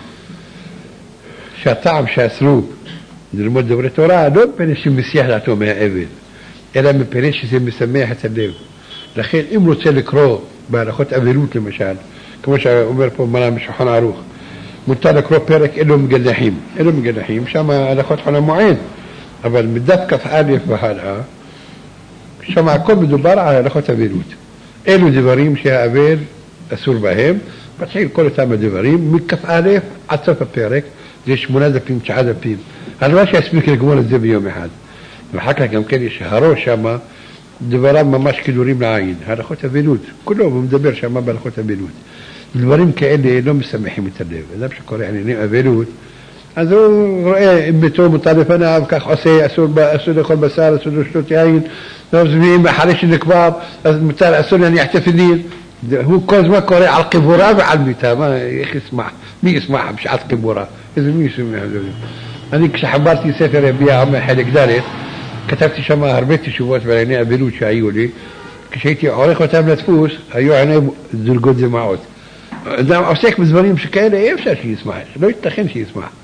שהטעם שאסרו ללמוד דברי תורה לא מפני שמסיח דעתו מהאבל, אלא מפני שזה משמח את הלב. לכן אם רוצה לקרוא בהלכות אבלות למשל, כמו שאומר פה מרן בשולחן ערוך, מותר לקרוא פרק אלו מגלחים, שם הלכות חול המועד, אבל מדף כ"א והלאה, שם הכל מדובר על הלכות אבלות. אלו דברים שהאבל אסור בהם, מתחיל כל אותם הדברים, מכ"א עד סוף הפרק, זה 8 דפים, 9 דפים. אני לא שיספיק לגמור את זה ביום אחד. ואחר כך גם כן יש הראש שם, דבריו ממש כדורים לעין, הלכות אבלות, כולו, הוא מדבר שם בהלכות אבלות. דברים כאלה לא משמחים את הלב. אדם שקורא עניינים אבלות, אז הוא רואה אם ביתו מותר לפניו, כך עושה, אסור לאכול בשר, אסור לשתות יין, ואם אחרי שנקבר, אז מותר, אסור להניח תפילין. הוא כל הזמן קורא על קבורה ועל מיתה. איך ישמח? מי ישמח בשעת קבורה? איזה מי ישמח? אני כשחברתי ספר יביע עמי חלק ד', כתבתי שם הרבה תשובות בענייני אבלות שהיו לי. כשהייתי עורך אותם לדפוס, היו עיני דולגות דמעות. אדם עוסק בדברים שכאלה, אי אפשר שישמח, לא יתכן שישמח.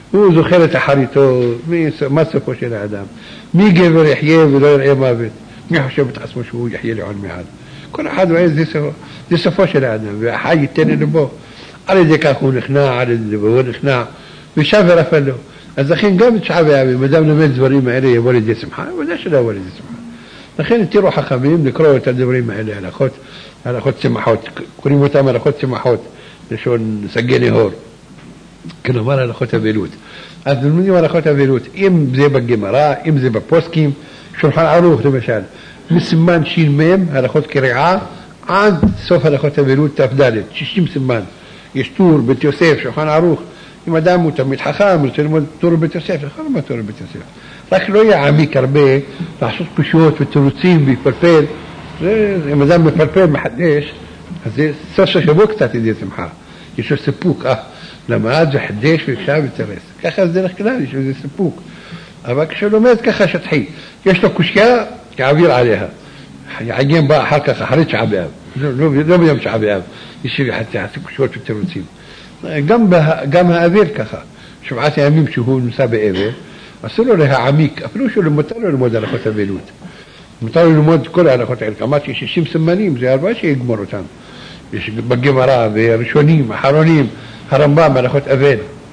הוא זוכר את אחריתו, מה סופו של האדם, מי גבר יחיה ולא יראה מוות, מי חושב את עצמו שהוא יחיה לעוד מעט. כל אחד רואה זה סופו של האדם, והחי ייתן לבו, על ידי כך הוא נכנע, על ידי הוא נכנע, ושב ורפא לו. אז לכן גם תשעה באב, אם אדם לומד דברים האלה יבוא לידי שמחה, ודאי שלא יבוא לידי שמחה. לכן תראו חכמים לקרוא את הדברים האלה, הלכות צמחות, קוראים אותם הלכות צמחות, לשון סגי נהור, כלומר הלכות אבלות. אז לומדים הלכות אבלות, אם זה בגמרא, אם זה בפוסקים, שולחן ערוך למשל, מסימן ש"מ, הלכות קריאה, עד סוף הלכות אבלות ת"ד, 60 סימן. יש טור בית יוסף, שולחן ערוך, אם אדם הוא תלמיד חכם, רוצה ללמוד טור בית יוסף, יכול ללמוד טור בית יוסף. רק לא יעמיק הרבה, לעשות פשוט ותירוצים ויפלפל. אם אדם מפלפל מחדש, אז זה סוף השבוע קצת ידי שמחה. יש לו סיפוק, למד וחדש והקשב ותרס. ככה זה דרך כלל, יש לו סיפוק. אבל כשהוא לומד ככה שטחי, יש לו קושיה, יעביר עליה. יעגן בה אחר כך, אחרי תשעה באב. לא ביום תשעה באב. יש לי קושיות ותירוצים. גם האוויר ככה. 7 ימים שהוא נמצא באבל, אסור לו להעמיק, אפילו שהוא מותר לו ללמוד הלכות אבלות. מותר לו ללמוד כל ההלכות האלה. אמרתי 60 סימנים, זה הרבה שיגמור אותם. יש בגמרא, וראשונים, אחרונים, הרמב"ם, הלכות אבל.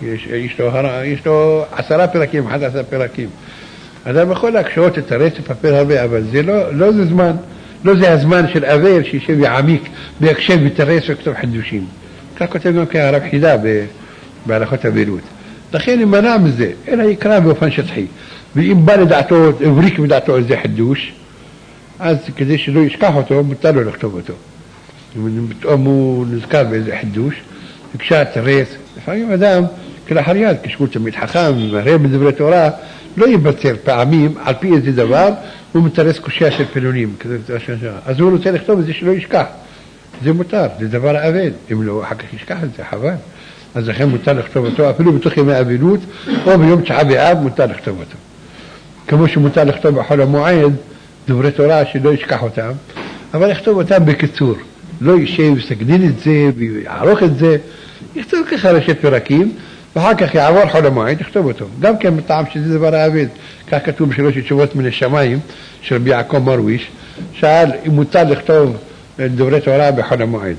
יש לו 10 פרקים, 11 פרקים. אדם יכול להקשות את הרצף הפר הרבה, אבל זה לא זה זמן, לא זה הזמן של אבל שישב יעמיק, ויקשב ותרס וכתוב חידושים. כך כותב גם כהרב חידה בהלכות אבלות. לכן אם מנע מזה, אלא יקרא באופן שטחי. ואם בא לדעתו, הבריק מדעתו איזה חידוש, אז כדי שלא ישכח אותו, מותר לו לכתוב אותו. פתאום הוא נזכר באיזה חידוש, הקשה תרס. לפעמים אדם, כלאחר יד, כשהוא תלמיד חכם, ומראה בדברי תורה, לא יבצר פעמים, על פי איזה דבר, הוא מתרס קושיה של פילונים. אז הוא רוצה לכתוב את זה שלא ישכח. זה מותר, זה דבר אבד. אם לא, אחר כך ישכח את זה, חבל. אז לכן מותר לכתוב אותו, אפילו בתוך ימי אבלות, או ביום תשעה באב מותר לכתוב אותו. כמו שמותר לכתוב בחול המועד, דברי תורה שלא ישכח אותם, אבל לכתוב אותם בקיצור. לא יישב ויסגנין את זה, ויערוך את זה, יכתוב ככה ראשי פרקים, ואחר כך יעבור חול המועד, יכתוב אותו. גם כן מטעם שזה דבר האבד. כך כתוב בשלוש תשובות מן השמיים, של רבי יעקב מרוויש, שאל אם מותר לכתוב דברי תורה בחול המועד.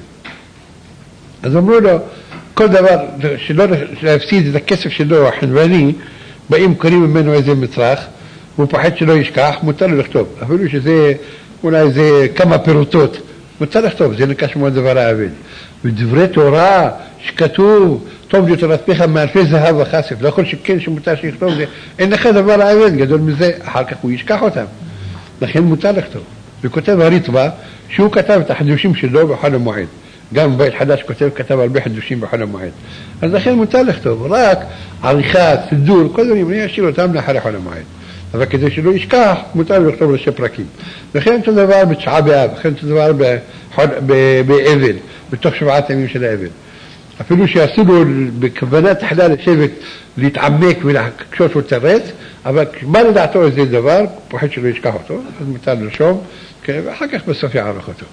אז אמרו לו, כל דבר שלא להפסיד את הכסף שלו החנווני, באים קוראים ממנו איזה מצרך, והוא פחד שלא ישכח, מותר לו לכתוב. אפילו שזה אולי זה כמה פירוטות, מותר לכתוב, זה נקש מאוד דבר האבד. ודברי תורה שכתוב, טוב לתורת פיך מאלפי זהב וכסף, לא יכול שכן שמותר שיכתוב זה, אין לך דבר האבד גדול מזה, אחר כך הוא ישכח אותם. לכן מותר לכתוב. וכותב הריטב"א, שהוא כתב את החידושים שלו בחול המועד. גם בית חדש כתב הרבה חידושים בחול המועד. אז לכן מותר לכתוב, רק עריכה, סידור, כל דברים, אני אשאיר אותם לאחרי חול המועד. אבל כדי שלא ישכח, מותר לכתוב ראשי פרקים. לכן אותו דבר בתשעה באב, לכן אותו דבר באבל, בתוך 7 ימים של האבל. אפילו שעשו לו בכוונת תחילה לשבת, להתעמק ולהקשות ולתרץ, אבל מה לדעתו איזה דבר, פוחד שלא ישכח אותו, אז מותר לרשום, ואחר כך בסוף יערך אותו.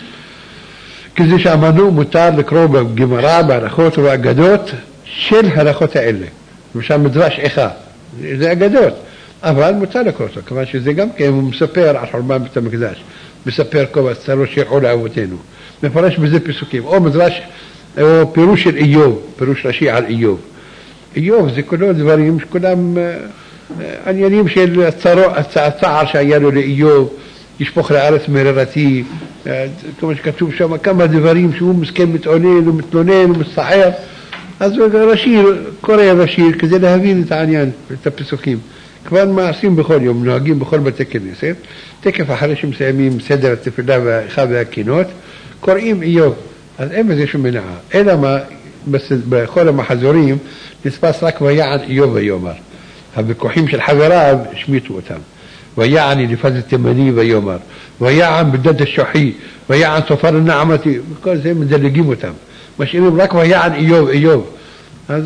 כזה שאמרנו, מותר לקרוא בגמרא, בהלכות ובאגדות של הלכות האלה. למשל מדרש איכה, זה אגדות, אבל מותר לקרוא אותו, כיוון שזה גם כן, הוא מספר על חורבן בית המקדש, מספר כובע צרות שירעו לאבותינו, מפרש בזה פסוקים, או מדרש, או פירוש של איוב, פירוש ראשי על איוב. איוב זה כולו דברים שכולם עניינים של הצער שהיה לו לאיוב, ישפוך לארץ מררתי, כמו שכתוב שם, כמה דברים שהוא מסכן מתעונן ומתלונן ומצטער, אז רש"י, קורא רש"י כדי להבין את העניין, את הפסוקים. כבר מעשים בכל יום, נוהגים בכל בתי כנסת, תקף אחרי שמסיימים סדר התפילה והאיכה והקינות, קוראים איוב, אז אין בזה שום מנעה. אלא מה, בכל המחזורים נספס רק ויען איוב ויאמר. הבכוחים של חבריו השמיטו אותם. ויען אליפז התימני ויאמר, ויען בדד השוחי, ויען סופר הנעמתי, וכל זה מדלגים אותם. משאירים רק ויען איוב, איוב. אז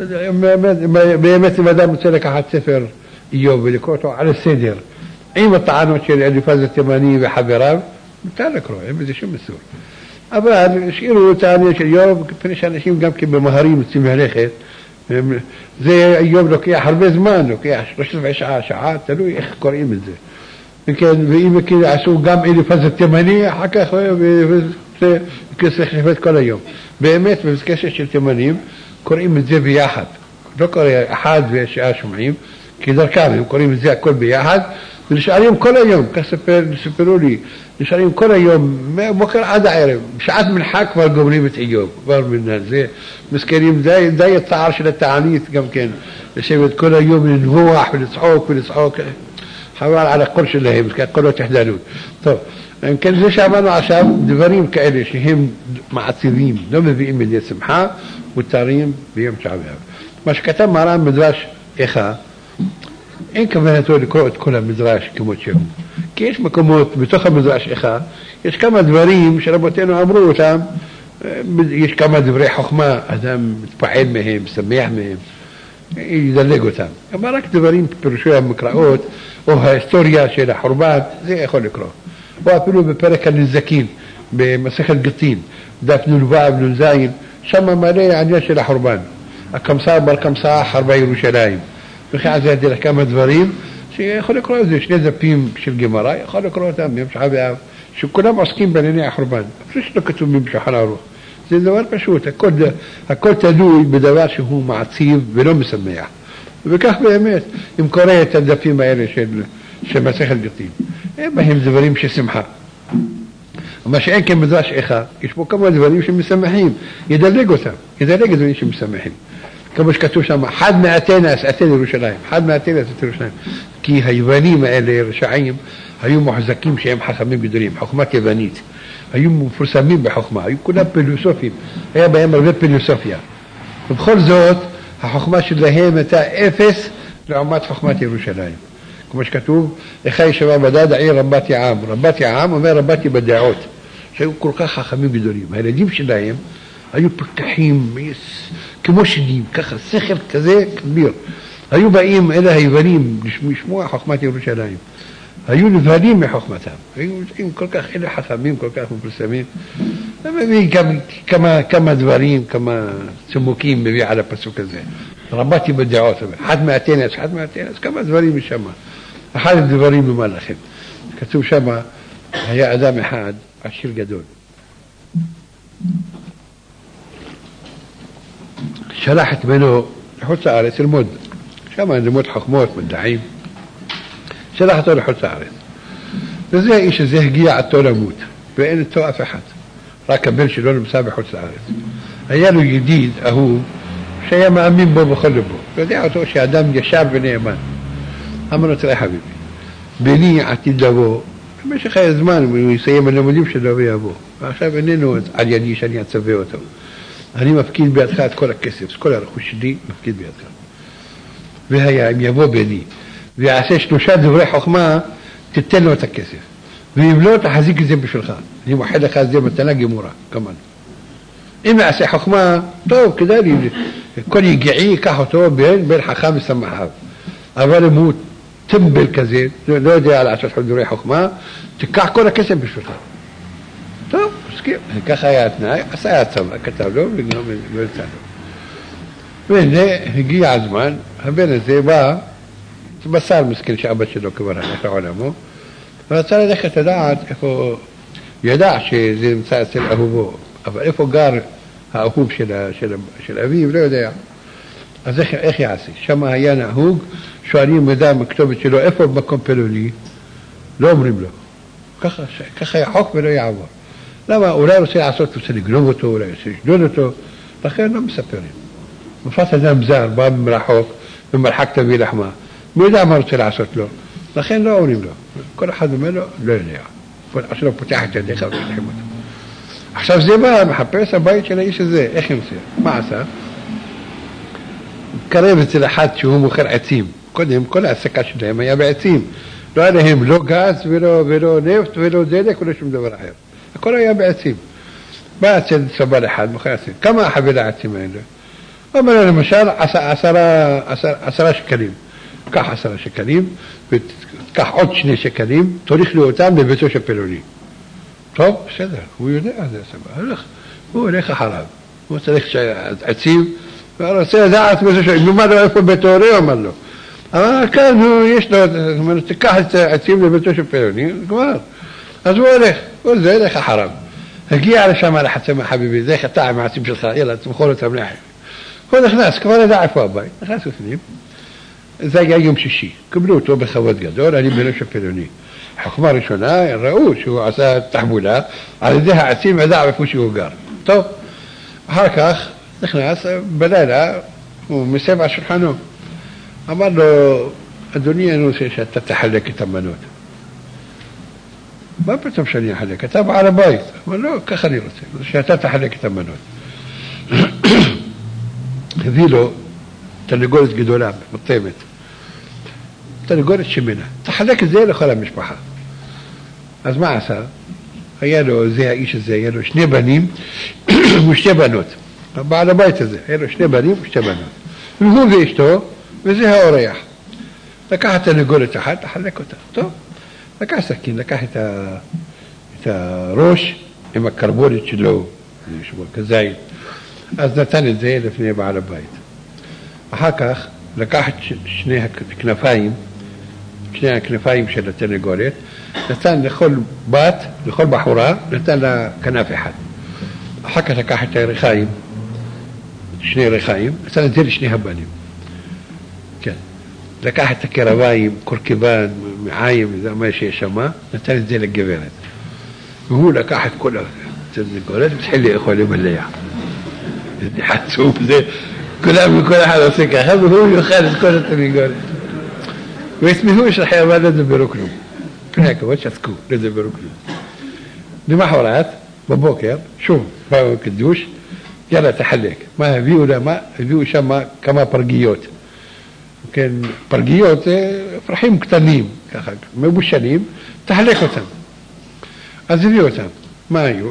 באמת אם אדם רוצה לקחת ספר איוב ולקרוא אותו על הסדר, עם הטענות של אליפז התימני וחבריו, מותר לקרוא, אין בזה שום מסור. אבל השאירו את העניין של איוב, כפי שאנשים גם כן במהרים יוצאים ללכת, זה היום לוקח הרבה זמן, לוקח 3 שעה, תלוי איך קוראים את זה. ואם עשו גם אליפז התימני, אחר כך זה צריך לשבת כל היום. באמת, במסקשת של תימנים, קוראים את זה ביחד. לא קוראים אחד ושעה שומעים, כי דרכם הם קוראים את זה הכל ביחד, ונשארים כל היום, כך סיפרו לי, נשארים כל היום, בוקר עד הערב, בשעת מנחה כבר גומרים את איוב, כבר מן זה, מזכירים די הצער של התענית גם כן, לשבת כל היום לנבוח ולצחוק, חבל על הקול שלהם, קולות תחדלות. טוב, אם כן זה שאמרנו עכשיו, דברים כאלה שהם מעציבים, לא מביאים מדי שמחה, מותרים ביום תשעה באב. מה שכתב מרן מדרש איכה, אין כוונתו לקרוא את כל המדרש כמות שהוא. כי יש מקומות בתוך המדרש איכה, יש כמה דברים שרבותינו אמרו אותם, יש כמה דברי חוכמה, אדם מתפעל מהם, שמח מהם, ידלג אותם. אבל רק דברים פירושי המקראות, או ההיסטוריה של החורבן, זה יכול לקרוא. או אפילו בפרק הנזקים, במסכת גיטין, דף נ"ו נ"ז, שם מלא העניין של החורבן. הקמסה בר קמסה חרבה ירושלים. וכן זה ידע כמה דברים שיכול לקרוא את זה, 2 דפים של גמרא, יכול לקרוא אותם ביום תשעה באב, שכולם עוסקים בענייני החורבן. אפילו שלא כתובים בשולחן ערוך. זה דבר פשוט, הכל תלוי בדבר שהוא מעציב ולא משמח. וכך באמת, אם קורא את הדפים האלה של מסכת גיטין, אין בהם דברים ששמחה. מה שאין כמדרש איכה, יש פה כמה דברים שמשמחים, ידלג אותם, ידלג את דברים שמשמחים. כמו שכתוב שם, חד מאתנס, אתן ירושלים, חד מאתנס, אתן ירושלים. כי היוונים האלה, רשעים, היו מוחזקים שהם חכמים גדולים, חוכמה יוונית. היו מפורסמים בחוכמה, היו כולם פילוסופים, היה בהם הרבה פילוסופיה. ובכל זאת, החוכמה שלהם הייתה 0 לעומת חוכמת ירושלים. כמו שכתוב, איכה ישבה בדד העיר רבתי העם. רבתי העם אומר רבתי בדעות, שהיו כל כך חכמים גדולים. הילדים שלהם היו פתחים, כמו שדים, ככה, שכל כזה כביר. היו באים אלה היוונים לשמוע חוכמת ירושלים. היו נבהלים מחוכמתם. היו כל כך, אלה חכמים, כל כך מפורסמים. מביא כמה דברים, כמה צימוקים מביא על הפסוק הזה. רבתי בדעות, חד מאתנס, כמה דברים משם. אחד הדברים נאמר לכם. כתוב שם, היה אדם אחד, עשיר גדול. שלח את בנו לחוץ לארץ ללמוד. שם ללמוד חוכמות, מדעים. שלח אותו לחוץ לארץ. וזה האיש הזה הגיע עד למות, ואין איתו אף אחד. רק הבן שלו נמצא בחוץ לארץ. היה לו ידיד, אהוב, שהיה מאמין בו בכל לבו. ויודע אותו שאדם ישר ונאמן. אמר לו, תראה חביבי, בני עתיד לבוא, במשך הזמן הוא יסיים הלימודים שלו ויבוא. ועכשיו איננו על ידי שאני אצווה אותו. אני מפקיד בידך את כל הכסף, את כל הרכוש שלי מפקיד בידך. והיה, אם יבוא בני, ויעשה 3 דברי חוכמה, תתן לו את הכסף. ואם לא, תחזיק את זה בשבילך. אני מוחד לך את זה מתנה גמורה, כמובן. אם יעשה חוכמה, טוב, כדאי לי, כל יגיעי, ייקח אותו בין חכם ושמחיו. אבל אם הוא טמבל כזה, לא יודע לעשות דברי חוכמה, תיקח כל הכסף בשבילך. טוב, מסכים. ככה היה התנאי, עשה הצבא, כתב לו וגם לא יצא לו. והנה, הגיע הזמן, הבן הזה בא, בשר מסכן שאבא שלו כבר הלך לעולמו, ורצה ללכת לדעת איפה, ידע שזה נמצא אצל אהובו, אבל איפה גר האהוב של אביו, לא יודע. אז איך יעשה? שם היה נהוג, שואלים מידע מכתובת שלו, איפה במקום פלוני? לא אומרים לו. ככה יחוק ולא יעבור. למה? אולי רוצה לעשות, רוצה לגנוב אותו, אולי רוצה לשדוד אותו, לכן לא מספרים. מפת אדם זר, בא ממרחוק, במרחק תביא לחמה. מי יודע מה רוצה לעשות לו? לכן לא אומרים לו. כל אחד אומר לו, לא יודע. עכשיו הוא פותח את ידיך ולחם אותו. עכשיו זה בא, מחפש הבית של האיש הזה, איך ימצא? מה עשה? קרב אצל אחד שהוא מוכר עצים. קודם, כל העסקה שלהם היה בעצים. לא היה להם לא גז ולא נפט ולא דלק ולא שום דבר אחר. הכל היה בעצים. בא אצל סבל אחד, מוכר עצים. כמה החבילה העצים האלה? הוא אומר לו למשל 10 שקלים. קח 10 שקלים, וקח עוד 2 שקלים, תוליך לי אותם לביתו של פלוני. טוב, בסדר, הוא יודע, זה סבבה. הוא הולך אחריו. הוא צריך עצים, רוצה לדעת מה לו איפה בית הורי, אמר לו. אבל כאן יש לו, תיקח את העצים לביתו של פלוני, כבר. אז הוא הולך, הוא זה הולך אחריו. הגיע לשם על החצם החביבי, זה חטא עם העצים שלך, יאללה, תמכור אותם לאחר. הוא נכנס, כבר ידע איפה הבית, נכנס לפנים. זה היה יום שישי, קבלו אותו בכבוד גדול, אני בנו של פלוני. חוכמה ראשונה, ראו שהוא עשה תחבולה, על ידי העצים ידע איפה שהוא גר. טוב, אחר כך נכנס, בלילה, הוא מסב על שולחנו. אמר לו, אדוני, אני רוצה שאתה תחלק את המנות. מה פתאום שאני אחלק? אתה בעל הבית. אמר לו, ככה אני רוצה, שאתה תחלק את המנות. הביא לו תרנגולת גדולה, מותמת. תרנגולת שמנה. תחלק את זה לכל המשפחה. אז מה עשה? היה לו, זה האיש הזה, היה לו 2 בנים ו2 בנות. בעל הבית הזה, היה לו 2 בנים ו2 בנות. והוא ואשתו, וזה האורח. לקח את תרנגולת אחת, תחלק אותה. טוב. לקח סכין, לקח את הראש עם הקרבולת שלו, כזית. אז נתן את זה לפני בעל הבית. אחר כך לקח את שני הכנפיים של התרנגולת, נתן לכל בת, לכל בחורה, נתן לה כנף אחד. אחר כך לקח את הירכיים, 2 ירכיים, נתן את זה לשני הבנים. כן. לקח את הקרביים, קורקבן, מעיים, זה מה שיש שם, נתן את זה לגברת. והוא לקח את כל התרנגולת, והתחיל לאכול לבלע. זה חצוף, זה, כולם וכל אחד עושה ככה, והוא יאכל את כל התרנגולת. ויסמהו שהחייבה לא דברו כלום. פני הכבוד שעסקו, לא דברו כלום. למחרת, בבוקר, שוב, באו קדוש, יאללה תחלק. מה הביאו למה? הביאו שם כמה פרגיות. כן, פרגיות זה פרחים קטנים, ככה, מבושלים, תחלק אותם. אז הביאו אותם. מה היו?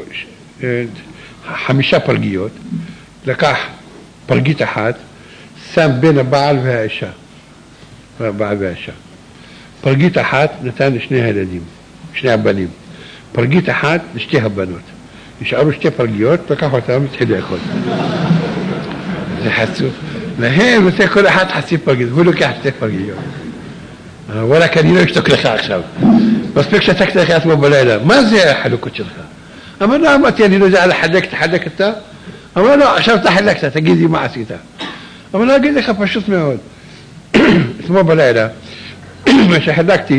5 פרגיות, לקח פרגית אחת, שם בין הבעל והאישה. הבעל והאישה. פרגית אחת נתן לשני הילדים, 2 הבנים. פרגית אחת לשתי הבנות. נשארו 2 פרגיות, לקח אותם והתחיל לאכול. זה חצוף. להם נותן כל אחד חצי פרגית, הוא לוקח 2 פרגיות. וואלה, אני לא אשתוק לך עכשיו. מספיק שתקת לך אתמול בלילה. מה זה החלוקות שלך? אמר לו, אמרתי, אני לא יודע לחלק, תחלק אתה? אמר לו, עכשיו תחלקת, תגידי מה עשית. אמר לו, אגיד לך פשוט מאוד. אתמול בלילה, מה שחלקתי,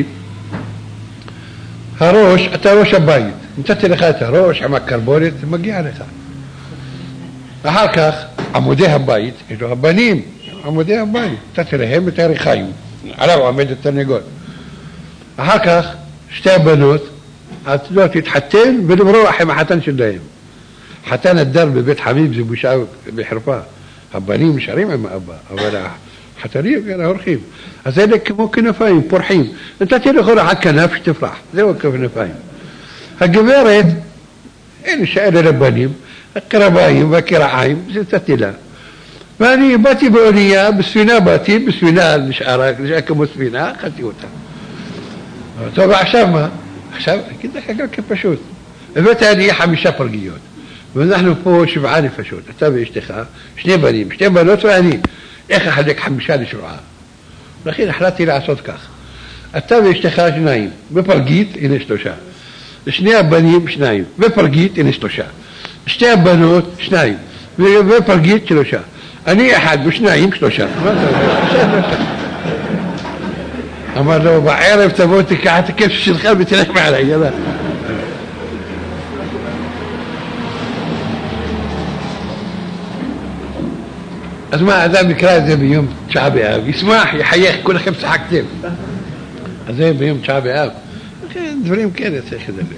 הראש, אתה ראש הבית. נתתי לך את הראש עם הקרבולת, זה מגיע לך. אחר כך, עמודי הבית, אלו הבנים, עמודי הבית, נתתי להם את הירכיים, עליו עומד את תרנגול. אחר כך, 2 הבנות, התלות התחתן ולברוח עם החתן שלהם. חתן הדר בבית חביב זה בושה בחרפה. הבנים נשארים עם האבא, אבל החתנים הולכים. אז אלה כמו כנפיים, פורחים. נתתי לכל אחד כנף שתפרח, זהו כנפיים. הגברת, אין שאלה לבנים, הקרביים והקרעיים, זה נתתי לה. ואני באתי באונייה, בספינה באתי, בספינה נשארה כמו ספינה, אכלתי אותה. טוב, עכשיו מה? עכשיו, אגיד לך גם כפשוט. הבאתי לי 5 פרגיות. ואנחנו פה 7 נפשות. אתה ואשתך, 2 בנים, 2 בנות ואני. איך אחלק 5 ל7? לכן החלטתי לעשות כך. אתה ואשתך 2. בפרגית, הנה 3. 2 הבנים 2. בפרגית, הנה 3. 2 הבנות 2. בפרגית 3. אני 1 ו2 3. אמר לו, בערב תבוא תיקח את הכיף שלך ותלך מעלי, יאללה. אז מה, האדם יקרא את זה ביום 9 באב, ישמח, יחייך, כולכם צחקתם. אז זה ביום 9 באב. כן, דברים כאלה צריך לדבר.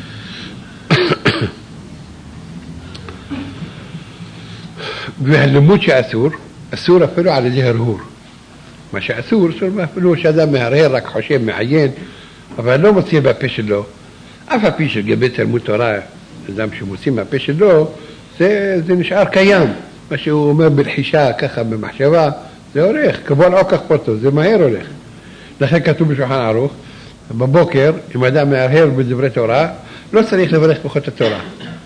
והלימוד שאסור, אסור אפילו על ידי הרהור. מה שאסור, אפילו שאדם מהרהר, רק חושב, מעיין, אבל לא מוציא בפה שלו. אף הפי שלגבי תלמוד תורה, אדם שמוציא מהפה שלו, זה נשאר קיים. מה שהוא אומר בלחישה, ככה במחשבה, זה הולך, כבול עוקח פרטו, זה מהר הולך. לכן כתוב בשולחן ערוך, בבוקר, אם אדם מהרהר בדברי תורה, לא צריך לברך ברכות התורה.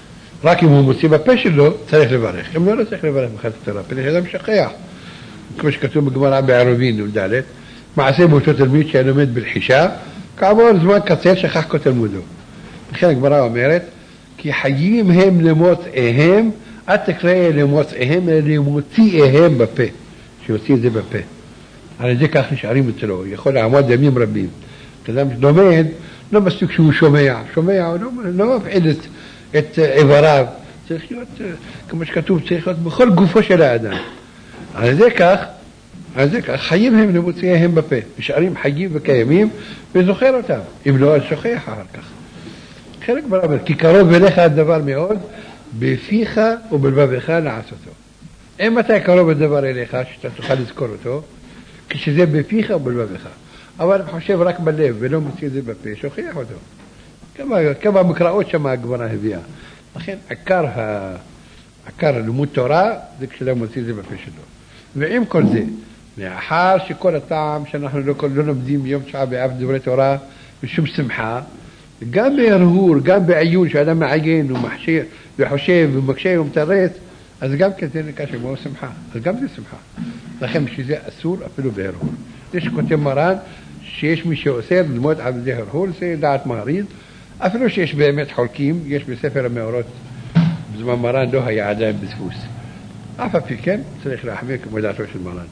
רק אם הוא מוציא בפה שלו, צריך לברך. אם לא צריך לברך בחד התורה, פני שאדם שכח. כמו שכתוב בגמרא בעירובין, נ"ד, מעשה באותו תלמיד שהיה לומד בלחישה, כעבור זמן קצר שכח כל תלמודו. לכן הגמרא אומרת, כי חיים הם למוצאיהם, אל תקרא למוצאיהם, אלא למוציאיהם בפה, שיוציא את זה בפה. על ידי כך נשארים אצלו, יכול לעמוד ימים רבים. כשאדם לומד, לא מספיק שהוא שומע, הוא לא מפעיל את איבריו, צריך להיות, כמו שכתוב, צריך להיות בכל גופו של האדם. על ידי כך, חיים הם למוציאיהם בפה, נשארים חיים וקיימים, וזוכר אותם, אם לא, אז שוכח אחר כך. חלק ברבר, כי קרוב אליך הדבר מאוד, בפיך ובלבבך לעשותו. אם אתה קרוב הדבר אליך, שאתה תוכל לזכור אותו, כשזה בפיך ובלבבך. אבל אני חושב רק בלב, ולא מוציא את זה בפה, שוכח אותו. כמה מקראות שם הגמרא הביאה. לכן, עיקר לימוד תורה, זה כשלא מוציא את זה בפה שלו. ועם כל זה, מאחר שכל הטעם שאנחנו לא לומדים ביום תשעה באב דברי תורה בשום שמחה, גם בהרהור, גם בעיון, שאדם מעיין ומחשב וחושב ומקשה ומתרץ, אז גם כזה נקרא שמו שמחה, אז גם זה שמחה. לכן שזה אסור אפילו בהרהור. זה שכותב מרן, שיש מי שעושה ללמוד על זה הרהור, זה דעת מהריד, אפילו שיש באמת חולקים, יש בספר המאורות, בזמן מרן לא היה עדיין בדפוס. אף על פי כן צריך להחמיר כמו דעתו של מרן.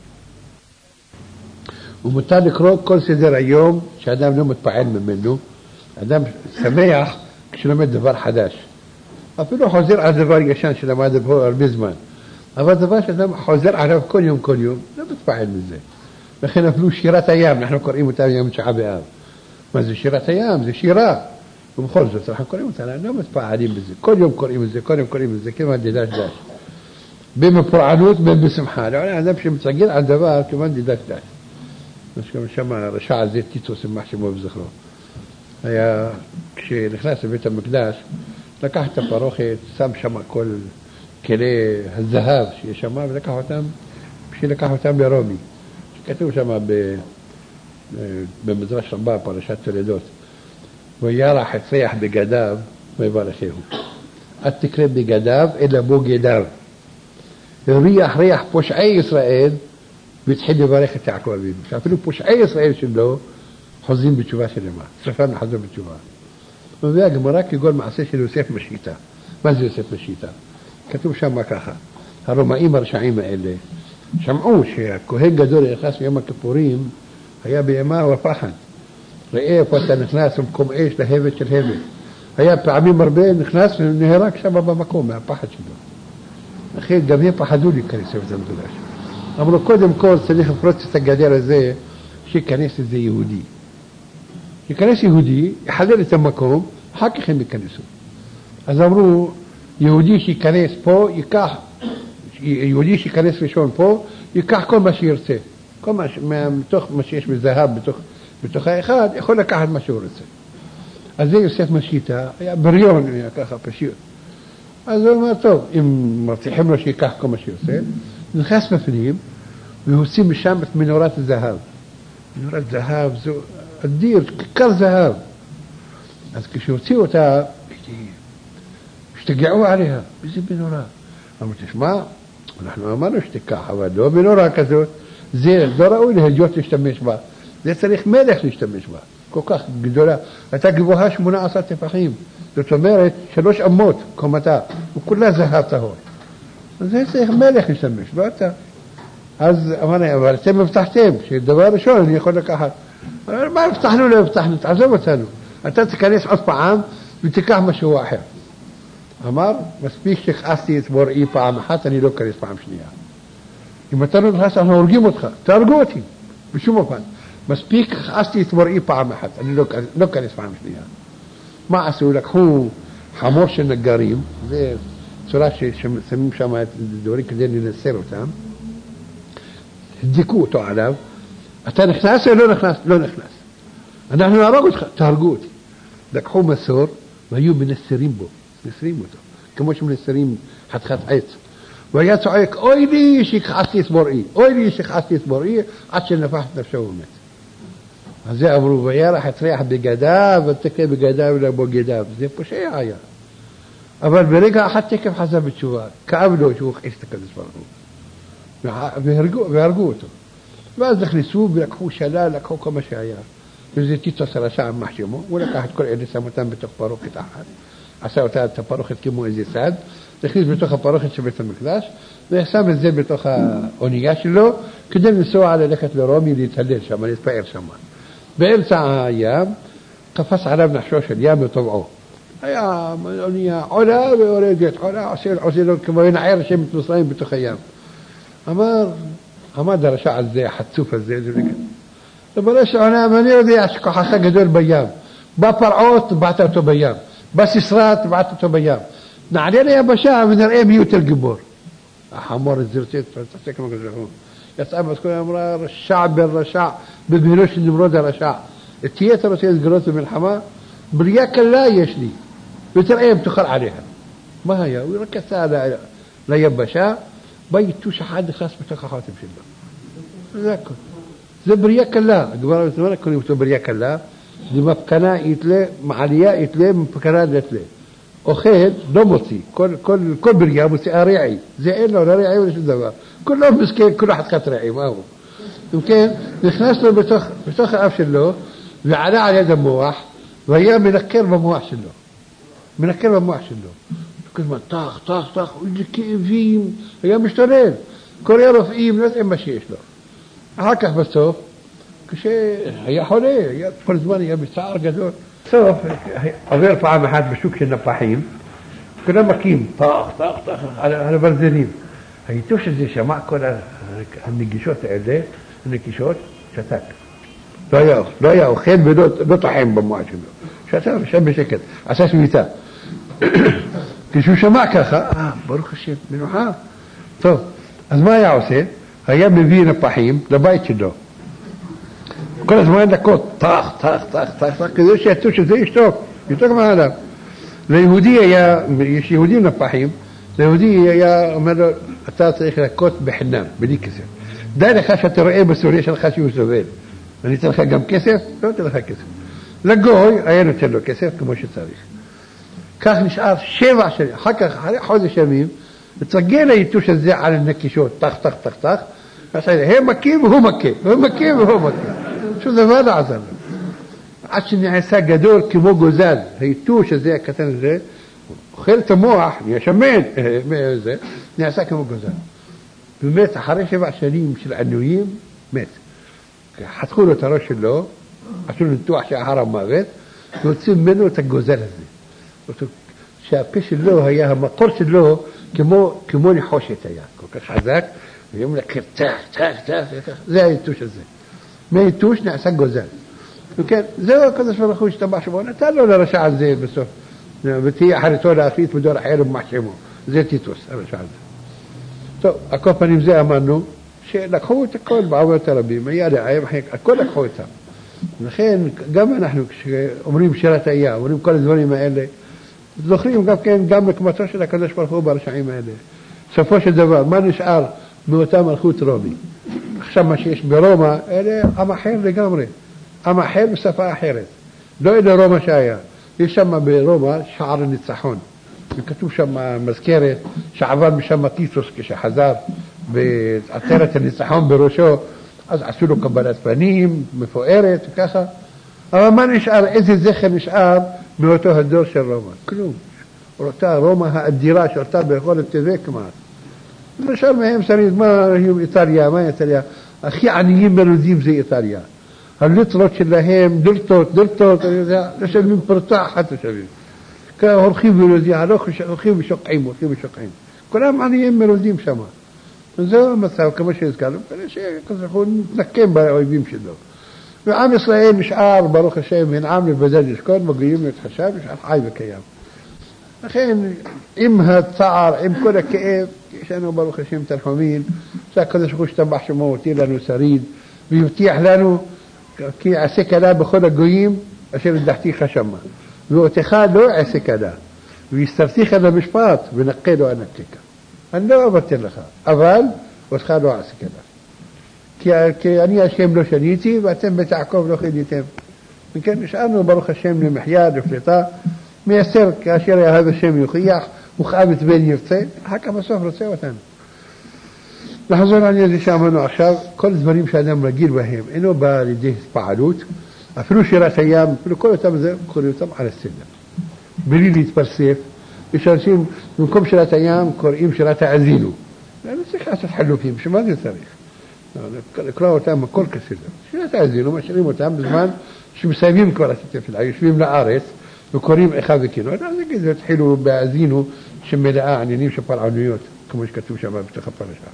ומותר לקרוא כל סדר היום שאדם לא מתפעל ממנו, אדם שמח כשלומד דבר חדש. אפילו חוזר על דבר ישן שלמד בו הרבה זמן. אבל דבר שאדם חוזר עליו כל יום, לא מתפעל מזה. לכן אפילו שירת הים, אנחנו קוראים אותה יום תשעה באב. מה זה שירת הים? זה שירה. ובכל זאת אנחנו קוראים אותה, לא מתפעלים בזה. כל יום קוראים את זה, כמעט דש. במפורענות, בשמחה. לא, אדם שמצגר על דבר, כמעט דש. שם הרשע הזה טיטוס, מה שמו בזכרו. היה, כשנכנס לבית המקדש, לקח את הפרוכת, שם שם כל כלי הזהב שיש שם, ולקח אותם, לקח אותם לרומי. שכתוב שם במדרש רבה, פרשת תולדות. וירח הצריח בגדיו, ויברכהו. אל תקרא בגדיו, אלא בוגדיו. ריח פושעי ישראל, והתחיל לברך את יעקב אבינו. שאפילו פושעי ישראל שלו, חוזרים בתשובה שלמה. סופם לחזור בתשובה. מביא הגמרא כגון מעשה של יוסף משיטה. מה זה יוסף משיטה? כתוב שם ככה. הרומאים הרשעים האלה שמעו שהכהן גדול נכנס ביום הכיפורים, היה בימה ופחד. ראה איפה אתה נכנס במקום אש להבת של הבת. היה פעמים הרבה נכנס ונהרג שם במקום מהפחד שלו. אחרי גם הם פחדו להיכנס לבית המקדש. אמרו קודם כל צריך לפרוץ את הגדר הזה שיכנס איזה יהודי. ייכנס יהודי, יחלל את המקום, אחר כך הם ייכנסו. אז אמרו, יהודי שייכנס פה, יהודי שייכנס ראשון פה, ייקח כל מה שירצה. כל מתוך מה שיש בזהב, בתוך האחד, יכול לקחת מה שהוא רוצה. אז זה יוסף משיטה, היה בריון, היה ככה פשוט. אז הוא אומר, טוב, אם מבטיחים לו שיקח כל מה שירצה, נכנס בפנים, והוציא משם את מנורת הזהב. מנורת זהב זו אדיר, כיכר זהב. אז כשהוציאו אותה, השתגעו עליה, איזה מנורה. אמרו, תשמע, אנחנו אמרנו שתיקח, אבל לא מנורה כזאת, זה לא ראוי להגיעות להשתמש בה. זה צריך מלך להשתמש בה, כל כך גדולה. הייתה גבוהה 18 טפחים, זאת אומרת 3 אמות קומתה, וכולה זהב טהור. אז זה צריך מלך להשתמש, לא אתה. אז אמרנו, אבל אתם מבטחתם, שדבר ראשון אני יכול לקחת. מה הבטחנו? לא הבטחנו, תעזוב אותנו. אתה תיכנס עוד פעם ותיקח משהו אחר. אמר, מספיק שכעסתי את בוראי פעם אחת, אני לא אכנס פעם שנייה. אם אתה לא נכנס, אנחנו הורגים אותך, תהרגו אותי, בשום אופן. מספיק כעסתי את בוראי פעם אחת, אני לא אכנס פעם שנייה. מה עשו? לקחו חמור של נגרים, זה צורה ששמים שם את דברי כדי לנסר אותם, הדיקו אותו עליו, אתה נכנס או לא נכנס? לא נכנס. אנחנו נהרוג אותך, תהרגו אותי. לקחו מסור והיו מנסרים בו, מנסרים אותו, כמו שמנסרים חתיכת עץ. והיה צועק, אוי לי שכעסתי את בוראי, אוי לי שכעסתי את בוראי, עד שנפח את נפשו ומת. אז זה אמרו, וירח הצריח בגדיו, ותקה בגדיו ולבוגדיו. זה פושע היה. אבל ברגע אחד תקף חזר בתשובה, כאב לו שהוא הכעיס את הקדוש ברוך הוא, והרגו אותו. ואז נכנסו ולקחו שלל, לקחו כמה שהיה. וזה טיטוס הרשע עם מחשמו, הוא לקח את כל אלה, שם אותם בתוך פרוכת אחת, עשה אותה את הפרוכת כמו איזה סד, נכניס בתוך הפרוכת של בית המקדש, ושם את זה בתוך האונייה שלו, כדי לנסוע ללכת לרומי, להתהלל שם, להתפאר שם. באמצע הים, קפץ עליו נחשו של ים וטובעו. היה אונייה עולה ויורדת, עושה לו כמו ינער שם את מצרים בתוך הים. עמד הרשע על זה, החצוף הזה, ובראש העולם, אני יודע שכוחך גדול בים. בא פרעה, טבעת אותו בים. בא סיסרא, טבעת אותו בים. נעלה ליבשה ונראה מי יותר גיבור. החמור הזרצית, תעשה כמו כזה. יצאה בסקולה, אמרה, רשע בן רשע, בגבילו של נמרוד הרשע. תהיה אתה רוצה להתגלות במלחמה? בריאה קלה יש לי. ותראה אם תאכל עליה. מה היה? הוא רק יצא ליבשה, בא יתוש אחד נכנס בתוך החוטם שלו. זה הכל. זה בריאה קלה, כבר בזמן קוראים אותו בריאה קלה, זה מפקנה יתלה, מעלייה יתלה, מפקנה יתלה. אוכל, לא מוציא, כל בריאה מוציאה רעי, זה אין לו, לא רעי ולא שום דבר. כולו מסכן, כולו חתכת רעי, מה הוא? וכן, נכנס לו בתוך האף שלו, ועלה על יד המוח, והיה מנקר במוח שלו. מנקר במוח שלו. כל הזמן, טח, איזה כאבים, היה משתולל. כל הרופאים, לא יודעים מה שיש לו. אחר כך בסוף, כשהיה חולה, כל הזמן היה בצער גדול. בסוף, עובר פעם אחת בשוק של נפחים, כולם מכים, טח, על הברזלים. היתוש הזה שמע כל הנגישות האלה, הנגישות, שתק. לא היה אוכל ולא טחם במוח שלו. שתק ושם בשקט, עשה שמיטה. כשהוא שמע ככה, ברוך השם, מנוחה. טוב, אז מה היה עושה? היה מביא נפחים לבית שלו. כל הזמן דקות, טח, כדי שיצאו שזה ישתוק מעליו. ליהודי היה, יש יהודים נפחים, ליהודי היה אומר לו, אתה צריך לקות בחינם, בלי כסף. די לך שאתה רואה בסוריה שלך שהוא סובל. אני אתן לך גם כסף? לא אתן לך כסף. לגוי היה נותן לו כסף כמו שצריך. כך נשאר 7 שנים, אחר כך, אחרי חודש ימים, ותרגל היתוש הזה על הנקישות, טח, הם מכים והוא מכה, שום דבר לא עזר לו. עד שנעשה גדול כמו גוזל, היתוש הזה הקטן הזה, אוכל את המוח, נהיה שמן, נעשה כמו גוזל. ומת, אחרי 7 שנים של עינויים, מת. חתכו לו את הראש שלו, עשו לו ניתוח שאחר המוות, והוציאו ממנו את הגוזל הזה. שהפה שלו היה, המקור שלו, כמו נחושת היה, כל כך חזק, ויום לקר, טח, זה היתוש הזה. מהיתוש נעשה גוזל. וכן, זהו הקדוש ברוך הוא השתבח שמו, נתן לו לרשע הזה בסוף. ותהיה אחריתו להחליט בדור אחר ומחשמו. זה טיטוס, הרשע הזה. טוב, הכל פנים זה אמרנו, שלקחו את הכל בעבודת הרבים, היה רעב, הכל לקחו אותם. לכן, גם אנחנו, כשאומרים שירת היה, אומרים כל הדברים האלה, זוכרים גם כן, גם לקמתו של הקדוש ברוך הוא ברשעים האלה. סופו של דבר, מה נשאר מאותה מלכות רומי? עכשיו מה שיש ברומא, אלה עם אחר לגמרי. עם אחר בשפה אחרת. לא אלה רומא שהיה. יש שם ברומא שער הניצחון. וכתוב שם מזכרת שעבר משם טיטוס כשחזר בעטרת הניצחון בראשו, אז עשו לו קבלת פנים, מפוארת וככה. אבל מה נשאר? איזה זכר נשאר מאותו הדור של רומא? כלום. אותה רומא האדירה שעלתה בכל התבל כמעט. למשל מהם שריד, מה היו איטליה? מה איטליה? הכי עניים מרוזים זה איטליה. הליטרות שלהם, דלתות, לשלמים פרטה אחת לשלמים. הולכים ורוזים, הולכים ושוקעים. כולם עניים מרוזים שם. זהו המצב, כמו שהזכרנו, שכזכו נתנקם באויבים שלו. ועם ישראל נשאר, ברוך השם, מן עם לבדל ישכון, מגיעים להתחשב, נשאר חי וקיים. לכן, עם הצער, עם כל הכאב, יש לנו ברוך השם תנחומים, שהקדוש ברוך הוא השתבח שמו הותיר לנו שריד, ויבטיח לנו, כי עשה קלה בכל הגויים, אשר הדחתיך שמה. ואותך לא עשה קלה, והסתרתיך למשפט, ונקה לו אנקך. אני לא אבטל לך, אבל אותך לא עשה קלה. כי אני השם לא שניתי, ואתם בית יעקב לא חיניתם. וכן נשארנו ברוך השם למחיה, לפליטה, מייסר כאשר יאהב השם יוכיח, וכאב את בן ירצה, אחר כך בסוף רוצה אותנו. לחזור על ידי שאמרנו עכשיו, כל דברים שאדם רגיל בהם, אינו בא לידי התפעלות, אפילו שירת הים, אפילו כל אותם זה, קוראים אותם על הסדר. בלי להתפרסף, יש אנשים, במקום שירת הים, קוראים שירת האזינו. לא צריך לעשות חלופים, שמה זה צריך? לקרוא אותם הכל כסדר. שירת האזינו, משאירים אותם בזמן שמסיימים כבר את התפילה, יושבים לארץ, וקוראים איכה וקינו. אז נגיד, התחילו באזינו, שמלאה עניינים של פרענויות, כמו שכתוב שם בתוך הפרשה.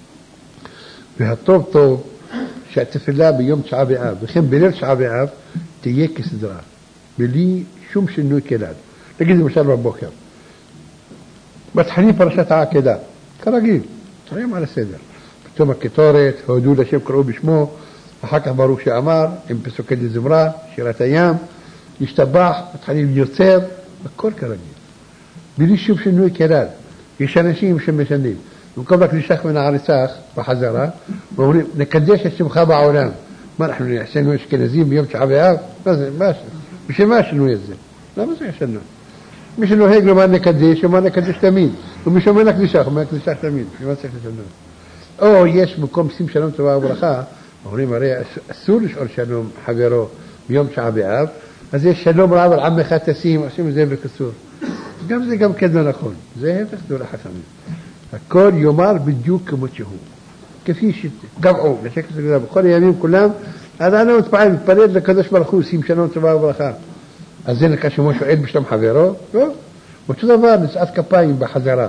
והטוב טוב שהתפילה ביום תשעה באב, וכן בליל תשעה באב, תהיה כסדרה, בלי שום שינוי כלל. נגיד למשל בבוקר, מתחילים פרשת העקדה, כרגיל, תראים על הסדר. פתאום הכתורת, הודו לשם קראו בשמו, אחר כך ברוך שאמר, עם פסוקי דזמרה, שירת הים, ישתבח, מתחילים יוצר, הכל כרגיל. בלי שום שינוי כלל. יש אנשים שמשנים. במקום רק נשלח מן הארצך בחזרה, ואומרים, נקדש את שמך בעולם. מה אנחנו נעשינו אשכנזים ביום תשעה באב? מה זה? בשביל מה השינוי הזה? למה זה ישנה? מי שנוהג לומר נקדש, אומר נקדש תמיד. ומי שאומר נקדשך, אומר נקדשך תמיד. בשביל מה צריך לשנות? או יש מקום שים שלום טובה וברכה, אומרים הרי אסור לשאול שלום חברו ביום תשעה באב, אז יש שלום רב על עמך תשים, עושים את זה בקסור. גם זה גם כן לא נכון. זה הפך דור החכמים. הכל יאמר בדיוק כמו שהוא. כפי שקבעו, לשקט הגדול, בכל הימים כולם, אז אנו מתפלל לקדוש ברוך הוא, שים שלום טובה וברכה. אז זה נקרא שמו שואל בשלום חברו? לא. אותו דבר, נשאת כפיים בחזרה.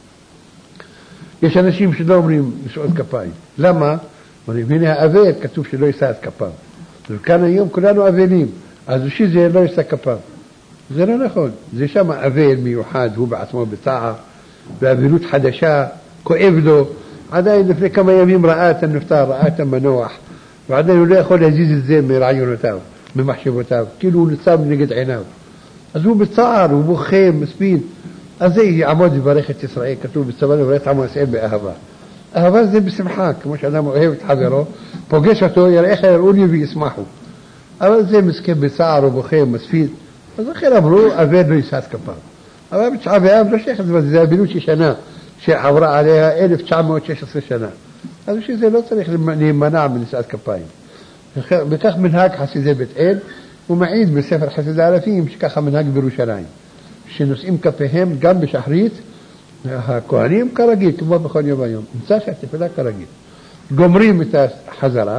יש אנשים שלא אומרים נשאות כפיים. למה? אומרים, הנה האבל, כתוב שלא יישא את כפיו. וכאן היום כולנו אבלים, אז בשביל זה לא יישא כפיו. זה לא נכון. זה שם אבל מיוחד, הוא בעצמו בצער, באבלות חדשה, כואב לו. עדיין לפני כמה ימים ראה את הנפטר, ראה את המנוח, ועדיין הוא לא יכול להזיז את זה מרעיונותיו, ממחשבותיו, כאילו הוא ניצב נגד עיניו. אז הוא בצער, הוא בוכה, מספיד. אז זה יעמוד לברך את ישראל, כתוב בצבא לברך את עמו ישראל באהבה. אהבה זה בשמחה, כמו שאדם אוהב את חברו, פוגש אותו, יראה איך יראו לי וישמחו. אבל זה מסכן בצער ובוכה ומספיד. אז אחר אמרו, אבל לא יישא את כפיו. אבל בתשעה באב לא שייך לזה, זה אבלות שנה שעברה עליה 1916 שנה. אז בשביל זה לא צריך להימנע מנשאת כפיים. וכך מנהג חסידי בית אל, הוא מעיד בספר חסידי אלפים שככה מנהג בירושלים. שנושאים כפיהם גם בשחרית, הכהנים כרגיל, כמו בכל יום היום. נמצא שהתפילה כרגיל. גומרים את החזרה,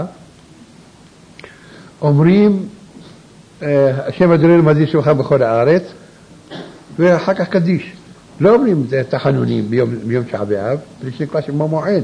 אומרים, השם אדוננו מזיז שמך בכל הארץ, ואחר כך קדיש. לא אומרים תחנונים ביום תשעה באב, שנקרא שמו מועד.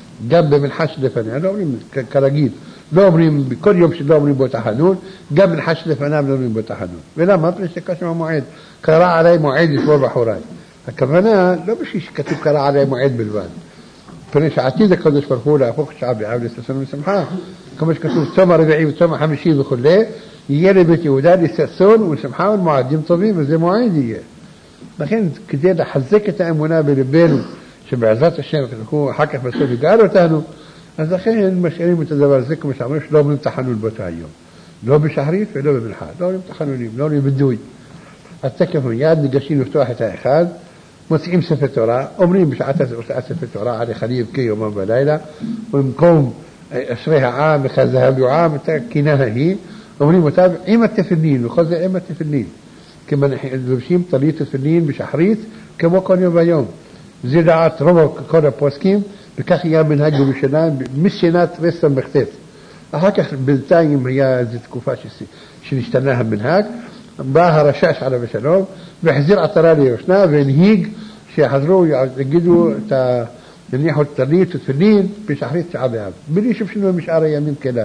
גם במנחה שלפניה, לא אומרים כרגיל. לא אומרים, בכל יום שלא אומרים בו תחנון, גם מנחה שלפניו לא אומרים בו תחנון. ולמה? שנקרא שמו מועד. קרא עלי מועד לשבור בחוריי. הכוונה, לא בשביל שכתוב קרא עלי מועד בלבד. פני שעתיד הקדוש ברוך הוא להפוך תשעה באב לששון ושמחה. כמו שכתוב צום הרביעי וצום החמישי וכו', יהיה לבית יהודה לששון ושמחה ולמועדים טובים, וזה מועד יהיה. לכן, כדי לחזק את האמונה בלבנו, שבעזרת השם אחר כך בסוף יגאל אותנו, אז לכן משאירים את הדבר הזה, כמו שאמרו, שלא אומרים תחנון באותו היום. לא בשחרית ולא במנחה. לא אומרים תחנונים, לא אומרים בדוי. אז תקף מיד ניגשים לפתוח את האחד, מוצאים ספר תורה, אומרים בשעת ספר תורה, עלי חליב כיומם בלילה, ובמקום אשרי העם וכזהב יועם, את הקינה ההיא, אומרים אותה עם התפילין, וכל זה עם התפילין. כמו לובשים טלית תפילין בשחרית, כמו כל יום ויום. זה דעת רוב כל הפוסקים, וכך יהיה מנהג בירושלים, משנת רסם בכתת. אחר כך בינתיים היה איזו תקופה שנשתנה המנהג, בא הרשש עליו השלום, והחזיר עטרה ליושנה, והנהיג שיחזרו, יגידו, יניחו טלית ותפילין בשחרית תשעה באב. בלי שפשינו משאר הימים כלל.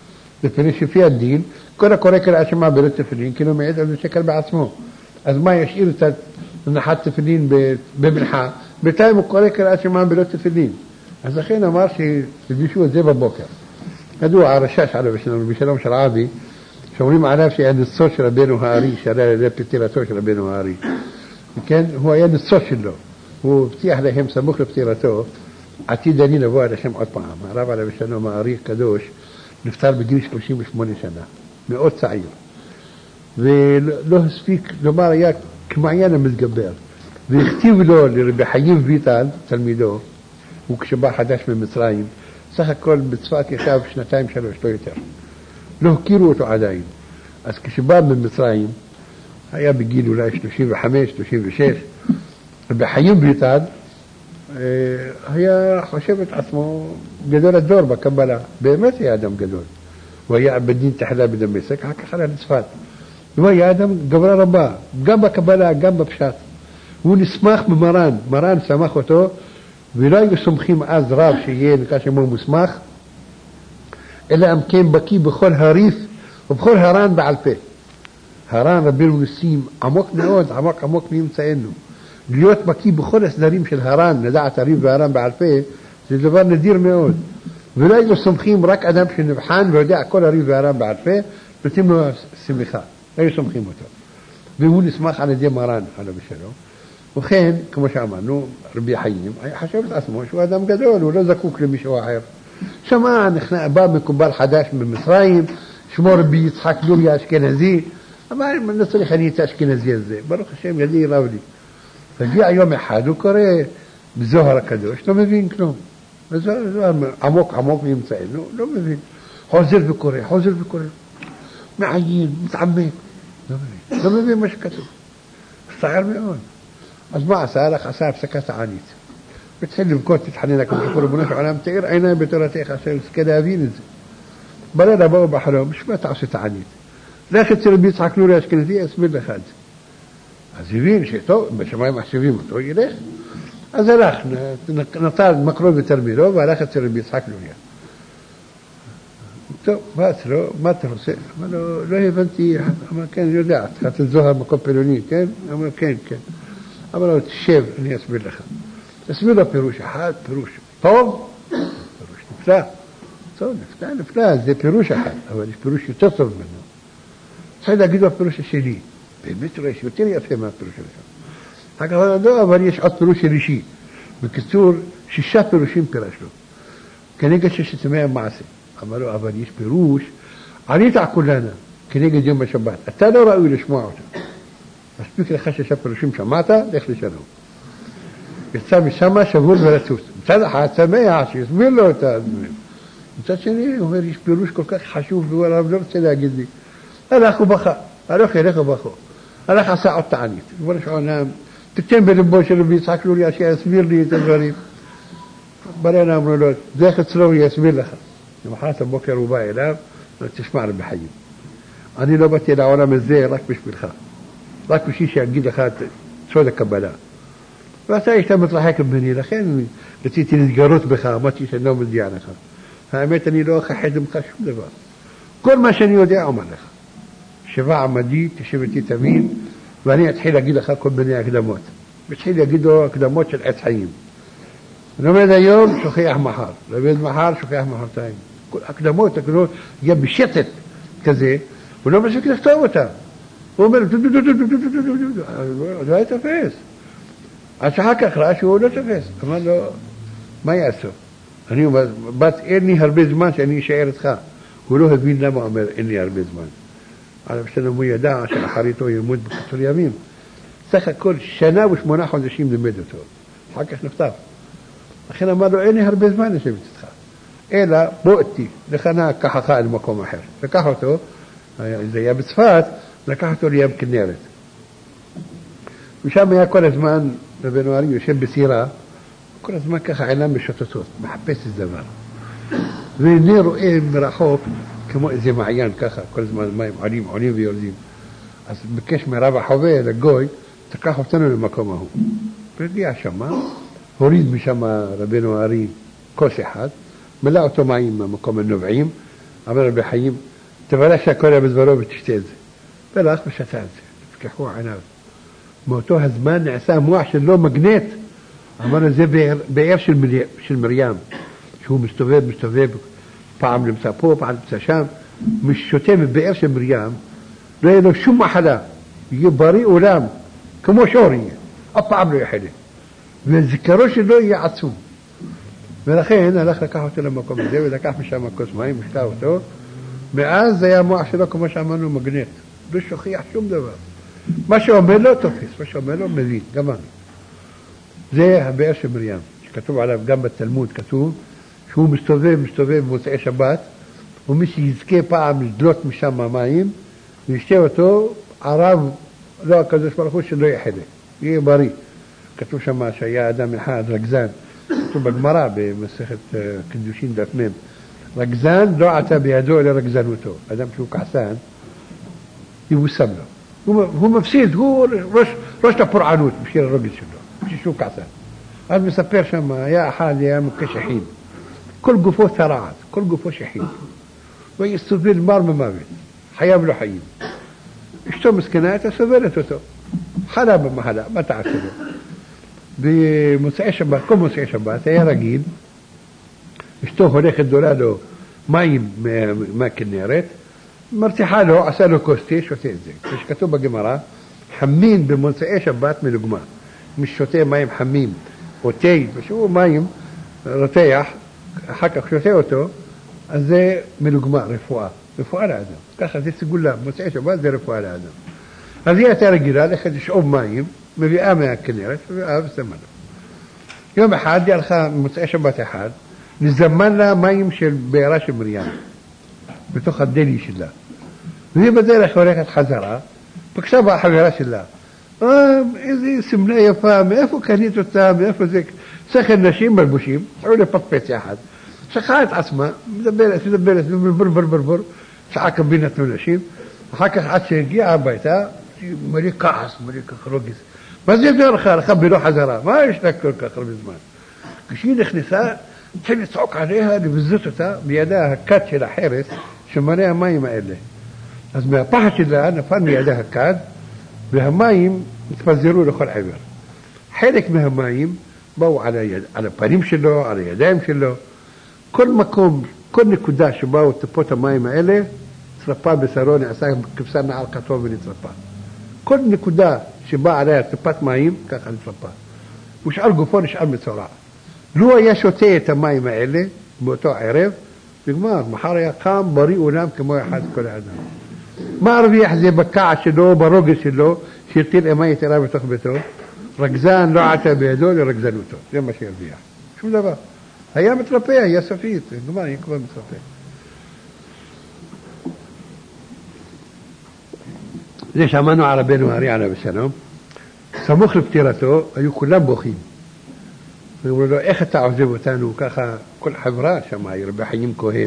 לפני שפי הדין, כל הקורא קראת שמע בלא תפילין, כאילו מעיד על זה שקל בעצמו. אז מה ישאיר את הנחת תפילין במנחה? בינתיים הוא קורא קראת שמע בלא תפילין. אז לכן אמר שתלבישו את זה בבוקר. ידוע הרשש עליו בשלום של עבי, שאומרים עליו שהיה ניסו של רבנו הארי, שעלה לידי פטירתו של רבנו הארי. כן? הוא היה ניסו שלו. הוא הבטיח להם סמוך לפטירתו, עתיד אני לבוא עליכם עוד פעם. הרב עליו בשלום הארי הקדוש, נפטר בגיל 38 שנה, מאוד צעיר. ולא הספיק, לומר, היה כמעיין המתגבר. והכתיב לו לרבי חיים ויטל, תלמידו, הוא כשבא חדש ממצרים, סך הכל בצפת ישב 2-3, לא יותר. לא הכירו אותו עדיין. אז כשבא ממצרים, היה בגיל אולי 35, 36, רבי חיים ויטל, היה חושב את עצמו גדול הדור בקבלה. באמת היה אדם גדול. הוא היה בדין תחלה בדמשק, אחר כך עלה לצפת. הוא היה אדם גברה רבה, גם בקבלה, גם בפשט. הוא נסמך ממרן, מרן סמך אותו, ולא היו סומכים אז רב שיהיה נקרא שמו מוסמך, אלא אם כן בקיא בכל הריף ובכל הר"ן בעל פה. הר"ן רבינו ניסים עמוק מאוד, עמוק מאמצענו. להיות בקיא בכל הסדרים של הר"ן, לדעת הריף והר"ן בעל פה, זה דבר נדיר מאוד. ולא היו סומכים רק אדם שנבחן ויודע כל הריף והר"ן בעל פה, נותנים לו סמיכה, לא היו סומכים אותו. והוא נסמך על ידי מרן, עליו בשלום. ובכן, כמו שאמרנו, רבי חיים, חשב את עצמו שהוא אדם גדול, הוא לא זקוק למישהו אחר. שמע, בא מקובל חדש ממצרים, שמו רבי יצחק לוריה אשכנזי, אמר, לא צריך אני את האשכנזי הזה, ברוך השם, ידי רב לי. הגיע יום אחד, הוא קורא בזוהר הקדוש, לא מבין כלום. זוהר עמוק מאמצענו, לא מבין. חוזר וקורא, מעיין, מתעמק, לא מבין מה שכתוב. מצטער מאוד. אז מה עשה? עשה הפסקת תענית. התחיל לבכות, תתחנן כמו שכל ריבונו של עולם, תאיר עיניים בתורתך, כדי להבין את זה. בלילה באו בחלום, בשביל מה אתה עושה תענית? לך אצל רבי יצחק לוריה אשכנזי, יסביר לך את זה. אז הבין שטוב, בשמיים מחשבים אותו, ילך. אז הלך, נטל מקרוב בתלמידו, והלך אצל רבי יצחק לוריה. טוב, מה אצלו? מה אתה עושה? אמר לו, לא הבנתי, אמר, כן, אני יודע, את זוהר מקום פלוני, כן? אמר, כן. אמר לו, תשב, אני אסביר לך. תסביר לו פירוש אחד, פירוש טוב, פירוש נפלא. טוב, נפלא, זה פירוש אחד, אבל יש פירוש יותר טוב ממנו. צריך להגיד לו הפירוש השני. באמת אולי שיותר יפה מהפירוש הראשון. אחר כך אמר לו, אבל יש עוד פירוש שלישי. בקיצור, 6 פירושים פירש לו. כנגד 6 ימי המעשה. אמר לו, אבל יש פירוש, ענית כולנה, כנגד יום השבת. אתה לא ראוי לשמוע אותה. מספיק לך 6 פירושים שמעת, לך לשלום. יצא משם שבור ולצוץ. מצד אחד שמח שיסביר לו את הדברים. מצד שני, הוא אומר, יש פירוש כל כך חשוב, והוא לא רוצה להגיד לי. הלך ובכה, הלך ובכה. הלך עשה עוד תענית. הוא אומר שעונה, תתן בלבו של רבי יצחק לוריה שיסביר לי את הדברים. בלילה אמרו לו, דרך אצלו יסביר לך. למחרת הבוקר הוא בא אליו, תשמע רבי חיים. אני לא באתי לעולם הזה רק בשבילך. רק בשביל שיגיד לך את סוד הקבלה. ואתה היית מתרחק ממני, לכן רציתי להתגרות בך, אמרתי שאני לא מודיע לך. האמת, אני לא אכחד ממך שום דבר. כל מה שאני יודע אומר לך. 7 עמדי, תשב איתי תבין, ואני אתחיל להגיד לך כל מיני הקדמות. מתחיל להגיד לו הקדמות של עץ חיים. לומד היום, שוכח מחר. לומד מחר, שוכח מחרתיים. כל הקדמות, יהיה בשטט כזה, הוא לא מספיק לכתוב אותם. הוא אומר, זה היה תופס. עד שאחר כך ראה שהוא לא תופס. אמר לו, מה יעשו? אני אומר, אין לי הרבה זמן שאני אשאר איתך. הוא לא הבין למה אומר, אין לי הרבה זמן. אבל בשביל הוא ידע שאחריתו ימות בקצור ימים. סך הכל 1 שנה ו8 חודשים לימד אותו. אחר כך נפטר. לכן אמר לו, אין לי הרבה זמן לשבת איתך. אלא, בוא איתי, לכנה כחך אל מקום אחר. לקח אותו, זה היה בצפת, לקח אותו לים כנרת. ושם היה כל הזמן, רבנו ארי יושב בסירה, כל הזמן ככה עינם בשוטטות, מחפש את דבר. והנה רואה מרחוק, כמו איזה מעיין ככה, כל הזמן מים עולים ויורדים. אז ביקש מרב החובה, לגוי, תקח אותנו למקום ההוא. והגיע שמה, הוריד משם רבנו ארי כוס אחד, מלא אותו מים במקום הנובעים, אמר רבי חיים, תברך שהכל היה בדברו ותשתה את זה. והלך ושתה את זה, תפקחו עיניו. מאותו הזמן נעשה מוח שלו מגנט. אמר לו, זה באר של מרים, שהוא מסתובב, פעם נמצא פה, פעם נמצא שם, שותה מבאר של מרים, לא יהיה לו שום מחלה, יהיה בריא עולם, כמו שור יהיה, אף פעם לא יחלה. והזיכרו שלו יהיה עצום. ולכן הלך לקח אותו למקום הזה, ולקח משם כוס מים, ושתה אותו, מאז זה היה מוח שלו, כמו שאמרנו, מגנט. לא שוכח שום דבר. מה שאומר לו תופס, מה שאומר לו מבין, גמרנו. זה הבאר של מרים, שכתוב עליו גם בתלמוד, כתוב שהוא מסתובב במוצאי שבת, ומי שיזכה פעם לדלות משם המים, וישתה אותו, ערב, לא הקדוש ברוך הוא, שלא יהיה חלק, יהיה בריא. כתוב שם שהיה אדם אחד, רגזן, כתוב בגמרא במסכת קידושין דף מ', רגזן לא עטה בידו אלא רגזנותו. אדם שהוא כעסן, יבוסם לו. הוא מפסיד, הוא ראש לפורענות בשביל הרוגז שלו, בשביל שהוא כעסן. אז מספר שם, היה אחד, היה מוכה שחין. כל גופו צרעת, כל גופו שחין. ויסובל מר ממוות, חייב לו חיים. אשתו מסכנה, הייתה סובלת אותו. חלה במחלה, מה תעשה לו? במוצאי שבת, כל מוצאי שבת, היה רגיל, אשתו הולכת דולה לו מים מהכנרת, מרתיחה לו, עשה לו כוס תה, שותה את זה. כשכתוב בגמרא, חמין במוצאי שבת מלוגמה. מי שותה מים חמים, או תה, ושהוא מים רותח, אחר כך שותה אותו, אז זה מלוגמה, רפואה לאדם. ככה זה סגולה, מוצאי שבת זה רפואה לאדם. אז היא הייתה רגילה, לכת לשאוב מים, מביאה מהכנרת, מביאה ושמה לו. יום אחד היא הלכה ממוצאי שבת אחד, נזמן לה מים של בעירה של מרים, בתוך הדלי שלה. והיא בדרך הולכת חזרה, פגשה בה החברה שלה. איזה סמלה יפה, מאיפה קנית אותה, מאיפה זה? שכל נשים מלבושים, עלו לפטפץ יחד. שכחה את עצמה, מדברת, ברבור, שעה קבין נתנו נשים, אחר כך עד שהגיעה הביתה, מלא כעס, מלא כך רוגז. מה זה יותר לך בלא חזרה? מה יש לה כל כך הרבה זמן? כשהיא נכנסה, התחיל לצעוק עליה, לבזות אותה, בידה הכד של החרס, שמלא המים האלה. אז מהפחד שלה נפל מידה הכד, והמים התפזרו לכל עבר. חלק מהמים באו על הפנים שלו, על הידיים שלו. כל מקום, כל נקודה שבאו טיפות המים האלה, צרפה בשרו, נעשה כבשה נעל כתוב ונצרפה. כל נקודה שבאה עליה טיפת מים, ככה נצרפה. ושאר גופו נשאר מצורע. לו היה שותה את המים האלה, באותו ערב, נגמר, מחר היה קם בריא עולם כמו אחד כל האדם. מה הרוויח זה בקע שלו, ברוגז שלו, שהטיל אימה יתרה בתוך ביתו? רגזן לא עטה בידו לרגזנותו. זה מה שהרוויח. שום דבר. היה מתרפא, היה סופית. נגמר, היה כבר מתרפא. זה שמענו על רבנו הארי עליו השלום. סמוך לפטירתו, היו כולם בוכים. ואמרו לו, איך אתה עוזב אותנו? ככה, כל חברה שם, רבי חיים כהן,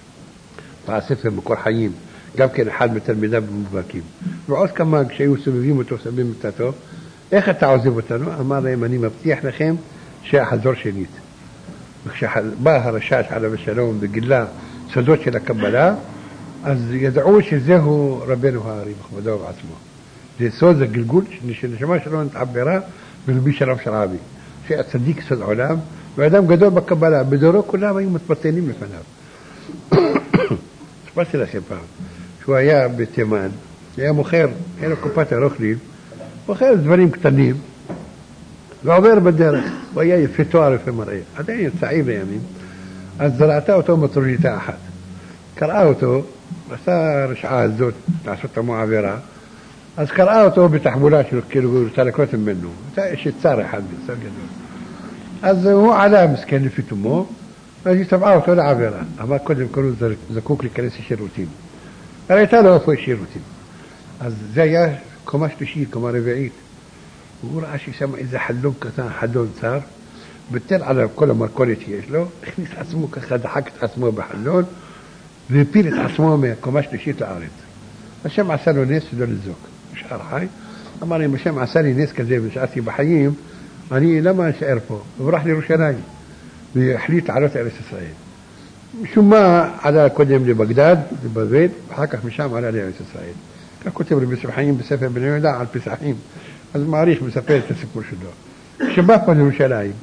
בספר מקור חיים, גם כן אחד מתלמידיו במובהקים. ועוד כמה, כשהיו סובבים אותו, סובבים מיטתו, איך אתה עוזב אותנו? אמר להם, אני מבטיח לכם שהחזור שנית. וכשבא הרש"ש עליו השלום וגילה סודות של הקבלה, אז ידעו שזהו רבנו הארי בכבודו ובעצמו. זה סוד, זה גלגול שנשמה שלו נתעברה בלבי שלום שרעבי. שהיה צדיק סוד עולם, ואדם גדול בקבלה. בדורו כולם היו מתפתנים לפניו. ספרתי לכם פעם, שהוא היה בתימן, היה מוכר, היה לו קופת הרוכלים, מוכר דברים קטנים, ועובר בדרך, הוא היה יפה תואר, יפה מראה, עדיין צעיר לימים, אז זרעתה אותו מטרוניתה אחת. קראה אותו, עשה רשעה הזאת, לעשות עמו עבירה, אז קראה אותו בתחבולה שלו, כאילו הוא רוצה לקרות ממנו. יש צער אחד, צער גדול. אז הוא עלה מסכן לפי תומו, אז היא טבעה אותו לעבירה. אבל קודם כל הוא זקוק להיכנס לשירותים. הרי הייתה לו איפה יש שירותים. אז זה היה קומה שלישית, קומה רביעית. הוא ראה ששם איזה חלום קטן, חלון צר, ביטל עליו כל המרכולת שיש לו, הכניס עצמו ככה, דחק את עצמו בחלון, והפיל את עצמו מהקומה שלישית לארץ. השם עשה לו נס ולא לזוק. נשאר חי. אמר לי, אם השם עשה לי נס כזה ושארתי בחיים, אני למה אשאר פה? וברח לירושלים. והחליט לעלות לארץ ישראל. משום מה עלה קודם לבגדד, לבבל, ואחר כך משם עלה לארץ ישראל. כך כותב רבי יוסף חיים בספר בני יהודה על פסחים. אז מעריך מספר את הסיפור שלו. כשבא פה לירושלים,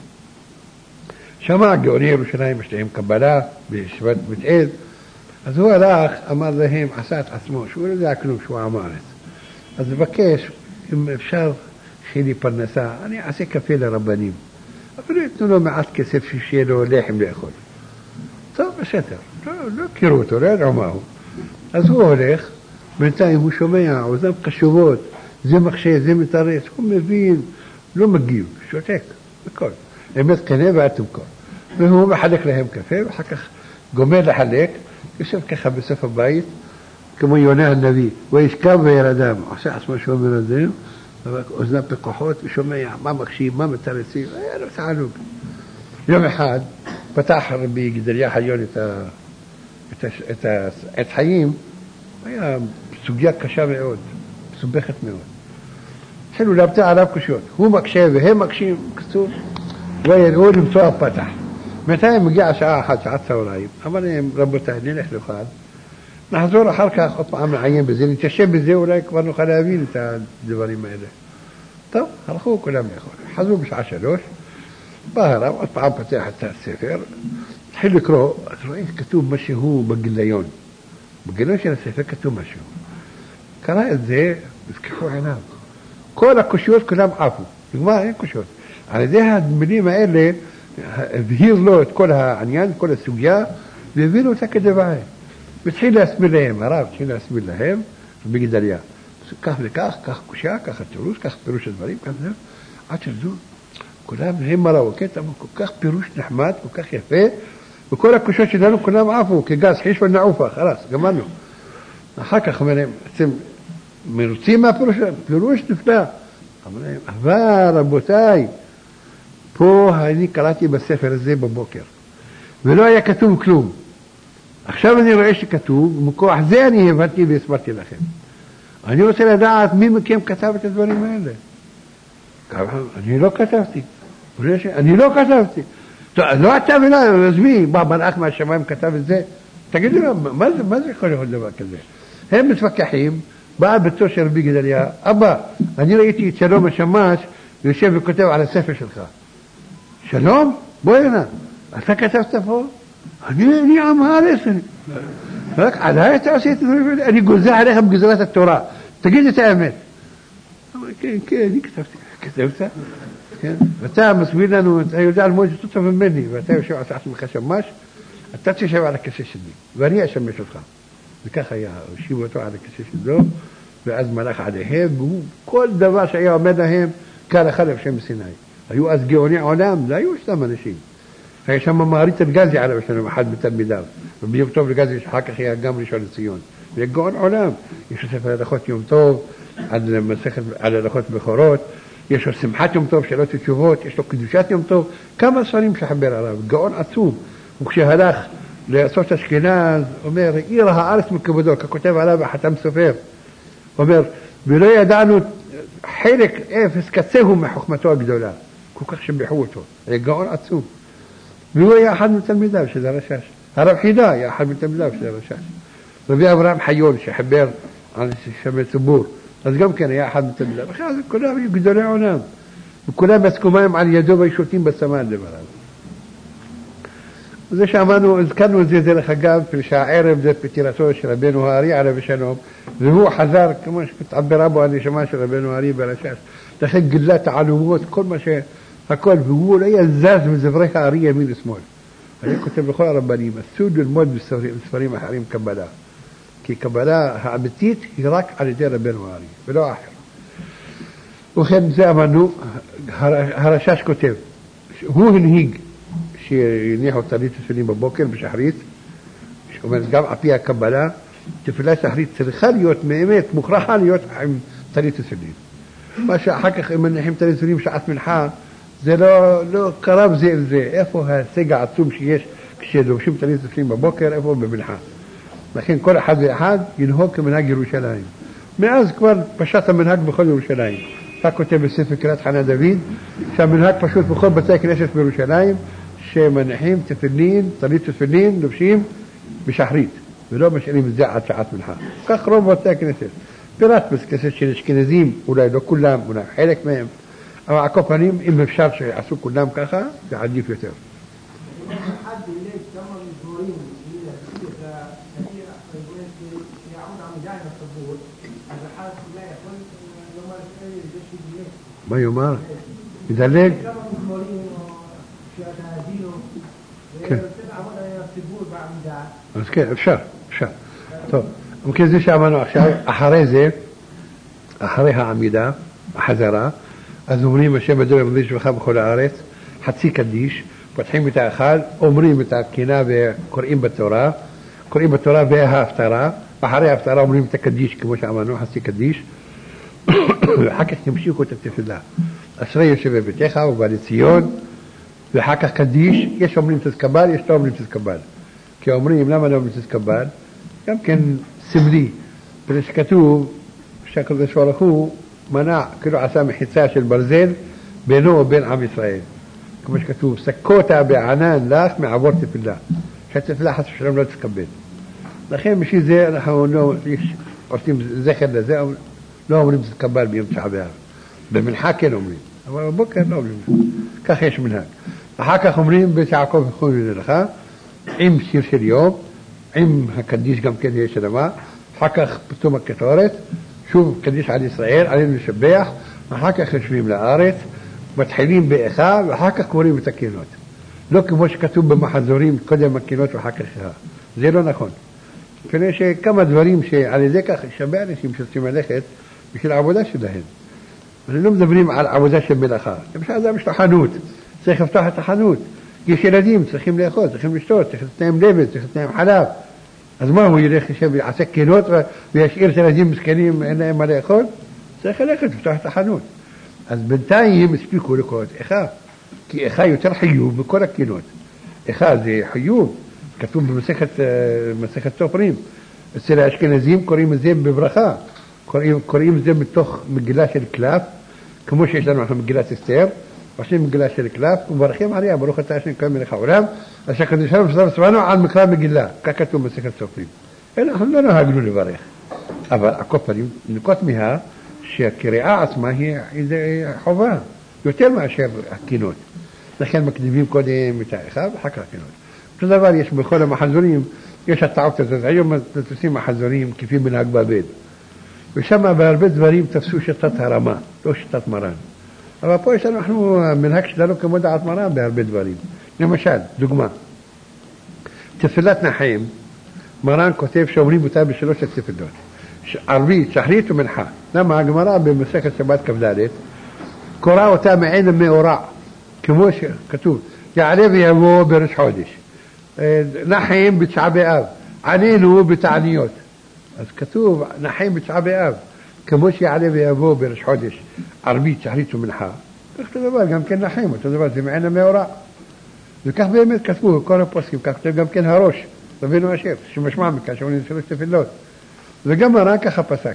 שמע גאוני ירושלים, יש להם קבלה בישיבת בית אל, אז הוא הלך, אמר להם, עשה את עצמו, שהוא לא יודע כלום, שהוא עם הארץ. אז מבקש, אם אפשר חילי פרנסה, אני אעשה קפה לרבנים. אבל לא יתנו לו מעט כסף שיהיה לו לחם לאכול. טוב, בסדר. לא הכירו אותו, לא ידעו מה הוא. אז הוא הולך, בינתיים הוא שומע, אוזניו קשובות, זה מחשב, זה מתרץ, הוא מבין, לא מגיב, שותק, בכל. אמת קנה ואל תמכור. והוא מחלק להם קפה, ואחר כך גומר לחלק, יושב ככה בסוף הבית, כמו יונה הנביא, וישכב וירדם, עושה עצמו שהוא מרדם, אוזניו פקוחות, ושומע מה מקשיב, מה מתרצים, היה לו תענוג. יום אחד פתח רבי גדליה חיון את חיים, היה סוגיה קשה מאוד, מסובכת מאוד. התחילו להבטא עליו קושיות, הוא מקשה והם מקשים, קצור, ויראו למצוא הפתח. מתי מגיע השעה אחת, שעת צהריים, אמר להם, רבותיי, נלך לאכל, נחזור אחר כך עוד פעם לעיין בזה, נתיישב בזה, אולי כבר נוכל להבין את הדברים האלה. טוב, הלכו כולם לאכול, חזרו בשעה 3, בא הרב, עוד פעם פתח את הספר, התחיל לקרוא, אז רואים כתוב משהו בגיליון. בגיליון של הספר כתוב משהו. קרא את זה, וזכחו עיניו. כל הקושיות כולם עפו. נגמר, אין קושיות. על ידי המילים האלה, הבהיר לו את כל העניין, כל הסוגיה, והבינו אותה כדבעי. והתחיל להסביר להם, הרב התחיל להסביר להם, בגדליה. כך וכך, כך קושיה, כך התירוש, כך פירוש הדברים, כך זה. עד שזו, כולם הם מראוקת, אבל כל כך פירוש נחמד, כל כך יפה, וכל הקושיות שלנו כולם עפו, כגז, חיש ונעופה, חלס, גמרנו. אחר כך אומר להם, אתם מרוצים מהפירוש? פירוש נפלא. אמר להם, אבל רבותיי, פה אני קראתי בספר הזה בבוקר, ולא היה כתוב כלום. עכשיו אני רואה שכתוב, מכוח זה אני הבנתי והסברתי לכם. אני רוצה לדעת מי מכם כתב את הדברים האלה. אני לא כתבתי. אני לא כתבתי. לא אתה ולא, אז מי? מלאך מהשמיים כתב את זה? תגידו לו, מה זה יכול להיות דבר כזה? הם מתווכחים, בא ביתו של רבי גדליה, אבא, אני ראיתי את שלום השמש, יושב וכותב על הספר שלך. שלום? בוא הנה. אתה כתבת פה? אני עם הארץ. רק עליי אתה עושה את הדברים האלה? אני גוזר עליך בגזרת התורה. תגיד את האמת. כן, אני כתבתי. כתבת? כן. ואתה מסביר לנו, אתה יודע על מועד שטוטה ממני, ואתה יושב על עצמך שמש, אתה תשב על הכיסא שלי, ואני אשמש אותך. וכך היה, הושיבו אותו על הכיסא שלו, ואז מלך עליהם, והוא כל דבר שהיה עומד להם, כהלכה לבשם בסיני. היו אז גאוני עולם, לא היו סתם אנשים. היה שם מעריץ את גזי עליו שלנו, אחד מתלמידיו. וביום טוב לגזי שאחר כך היה גם ראשון לציון. והיה גאון עולם. יש לו ספר הלכות יום טוב, על הלכות בכורות, יש לו שמחת יום טוב, שאלות ותשובות, יש לו קדושת יום טוב, כמה ספרים שחבר עליו, גאון עצום. וכשהלך לעשות אשכנז, אומר, עיר הארץ מכבודו, ככותב עליו החתם סופר. אומר, ולא ידענו חלק אפס קצהו מחוכמתו הגדולה. כל כך שביחו אותו, היה גאון עצום. והוא היה אחד מתלמידיו של הרשש. הרב חידה היה אחד מתלמידיו של הרשש. רבי אברהם חיון שחבר על שמי ציבור, אז גם כן היה אחד מתלמידיו. אחרי זה כולם היו גדולי עולם. וכולם עסקו מים על ידו והישותים בסמן לבריו. וזה שאמרנו, הזכרנו את זה דרך אגב, שהערב זה פטירתו של רבנו הארי עליו השלום, והוא חזר, כמו שתעבר בו הנשמה של רבנו הארי ברשש, לכן גילה תעלומות, כל מה הכל, והוא לא היה זז מזברי הארי ימין ושמאל. אני כותב לכל הרבנים, אסור ללמוד בספרים אחרים קבלה, כי קבלה האמיתית היא רק על ידי רבנו הארי, ולא אחר. וכן זה אמרנו, הרשש כותב, הוא הנהיג, שהניחו טלית תפילין בבוקר בשחרית, שאומר גם על פי הקבלה, תפילה שחרית צריכה להיות מאמת, מוכרחה להיות עם טלית תפילין. מה שאחר כך אם מניחים טלית תפילין שעת מנחה, זה לא קרב זה אל זה. איפה ההישג העצום שיש כשלובשים טלית תפילין בבוקר, איפה במנחה. לכן כל אחד ואחד ינהוג כמנהג ירושלים. מאז כבר פשט המנהג בכל ירושלים. אתה כותב בספר קריאת חנה דוד, שהמנהג פשוט בכל בתי הכנסת בירושלים, שמניחים תפילין, טלית תפילין, לובשים בשחרית, ולא משאירים את זה עד שעת מנחה. כך רוב בתי הכנסת. פירט בכנסת של אשכנזים, אולי לא כולם, אולי חלק מהם, אבל על כל פנים, אם אפשר שיעשו כולם ככה, זה עדיף יותר. מה יאמר? ידלג? כן. אז כן, אפשר. טוב, מכן זה שאמרנו עכשיו, אחרי זה, אחרי העמידה, החזרה, אז אומרים השם אדוני אלוהים שמך בכל הארץ, חצי קדיש, פותחים את האחד, אומרים את הקינה וקוראים בתורה, וההפטרה, אחרי ההפטרה אומרים את הקדיש כמו שאמרנו, חצי קדיש, ואחר כך ימשיכו את התפילה. אשרי יושב בביתך ובא לציון, ואחר כך קדיש, יש אומרים תזכבל, יש לא אומרים תזכבל. כי אומרים, למה לא אומרים תזכבל? גם כן סמלי, בגלל שכתוב שהקדוש ברוך הוא מנע, כאילו עשה מחיצה של ברזל בינו ובין עם ישראל. כמו שכתוב, סקותה בענן לך מעבור תפילה. שהתפילה חס ושלום לא תתקבל. לכן בשביל זה אנחנו לא עושים זכר לזה, לא אומרים תתקבל ביום תשעה באב. במנחה כן אומרים, אבל בבוקר לא אומרים. כך יש מנהג. אחר כך אומרים בית יעקב יכולים ללך, עם שיר של יום, עם הקדיש גם כן יש אדמה, אחר כך פתאום הקטורת, שוב קדיש על ישראל, עלינו לשבח, אחר כך יושבים לארץ, מתחילים באיכה, ואחר כך קוראים את הקינות. לא כמו שכתוב במחזורים, קודם הקינות ואחר כך איכה. זה לא נכון. כנראה שכמה דברים שעל ידי כך יש הרבה אנשים שצריכים ללכת בשביל העבודה שלהם. אנחנו לא מדברים על עבודה של מלאכה. למשל אדם יש לו חנות, צריך לפתוח את החנות. יש ילדים, צריכים לאכול, צריכים לשתות, צריך לתנאים לבד, צריך לתנאים חלב. אז מה, הוא ילך לשם ויעשה קינות וישאיר את ילדים מסכנים, אין להם מה לאכול? צריך ללכת לפתוח את החנות. אז בינתיים הספיקו לקרוא את איכה, כי איכה יותר חיוב בכל הקינות. איכה זה חיוב, כתוב במסכת סופרים. אצל האשכנזים קוראים את זה בברכה, קוראים את זה מתוך מגילה של קלף, כמו שיש לנו מגילת אסתר, עושים מגילה של קלף, וברכים עליה, ברוך אתה השם כל מלך העולם, אשר הקדוש ברוך הוא סבנו על מקרא מגילה, כך כתוב במסכת סופרים. אנחנו לא נהגנו לברך, אבל הקופרים נקוט מה שהקריאה עצמה היא חובה, יותר מאשר הקינות. לכן מקדימים קודם את האיכה ואחר כך הקינות. אותו דבר יש בכל המחזורים, יש הטעות הזאת, היום תופסים מחזורים כפי מנהג בבל. ושם בהרבה דברים תפסו שיטת הרמה, לא שיטת מרן. אבל פה יש לנו, המנהג שלנו כמו דעת מרן בהרבה דברים. למשל, דוגמה, תפילת נחם, מרן כותב שאומרים אותה בשלוש התפילות. ערבית, שחרית ומנחה. למה? הגמרא במסכת שבת כ"ד קורא אותה מעין המאורע, כמו שכתוב, יעלה ויבוא בראש חודש. נחם בתשעה באב, ענינו בתעניות. אז כתוב נחם בתשעה באב, כמו שיעלה ויבוא בראש חודש, ערבית, שחרית ומנחה. אותו דבר, גם כן נחם, אותו דבר, זה מעין המאורע. וכך באמת כתבו, כל הפוסקים, כך כתב גם כן הראש, רבינו אשר, שמשמע מכאן, שאומרים שלוש תפילות. וגם מרן ככה פסק.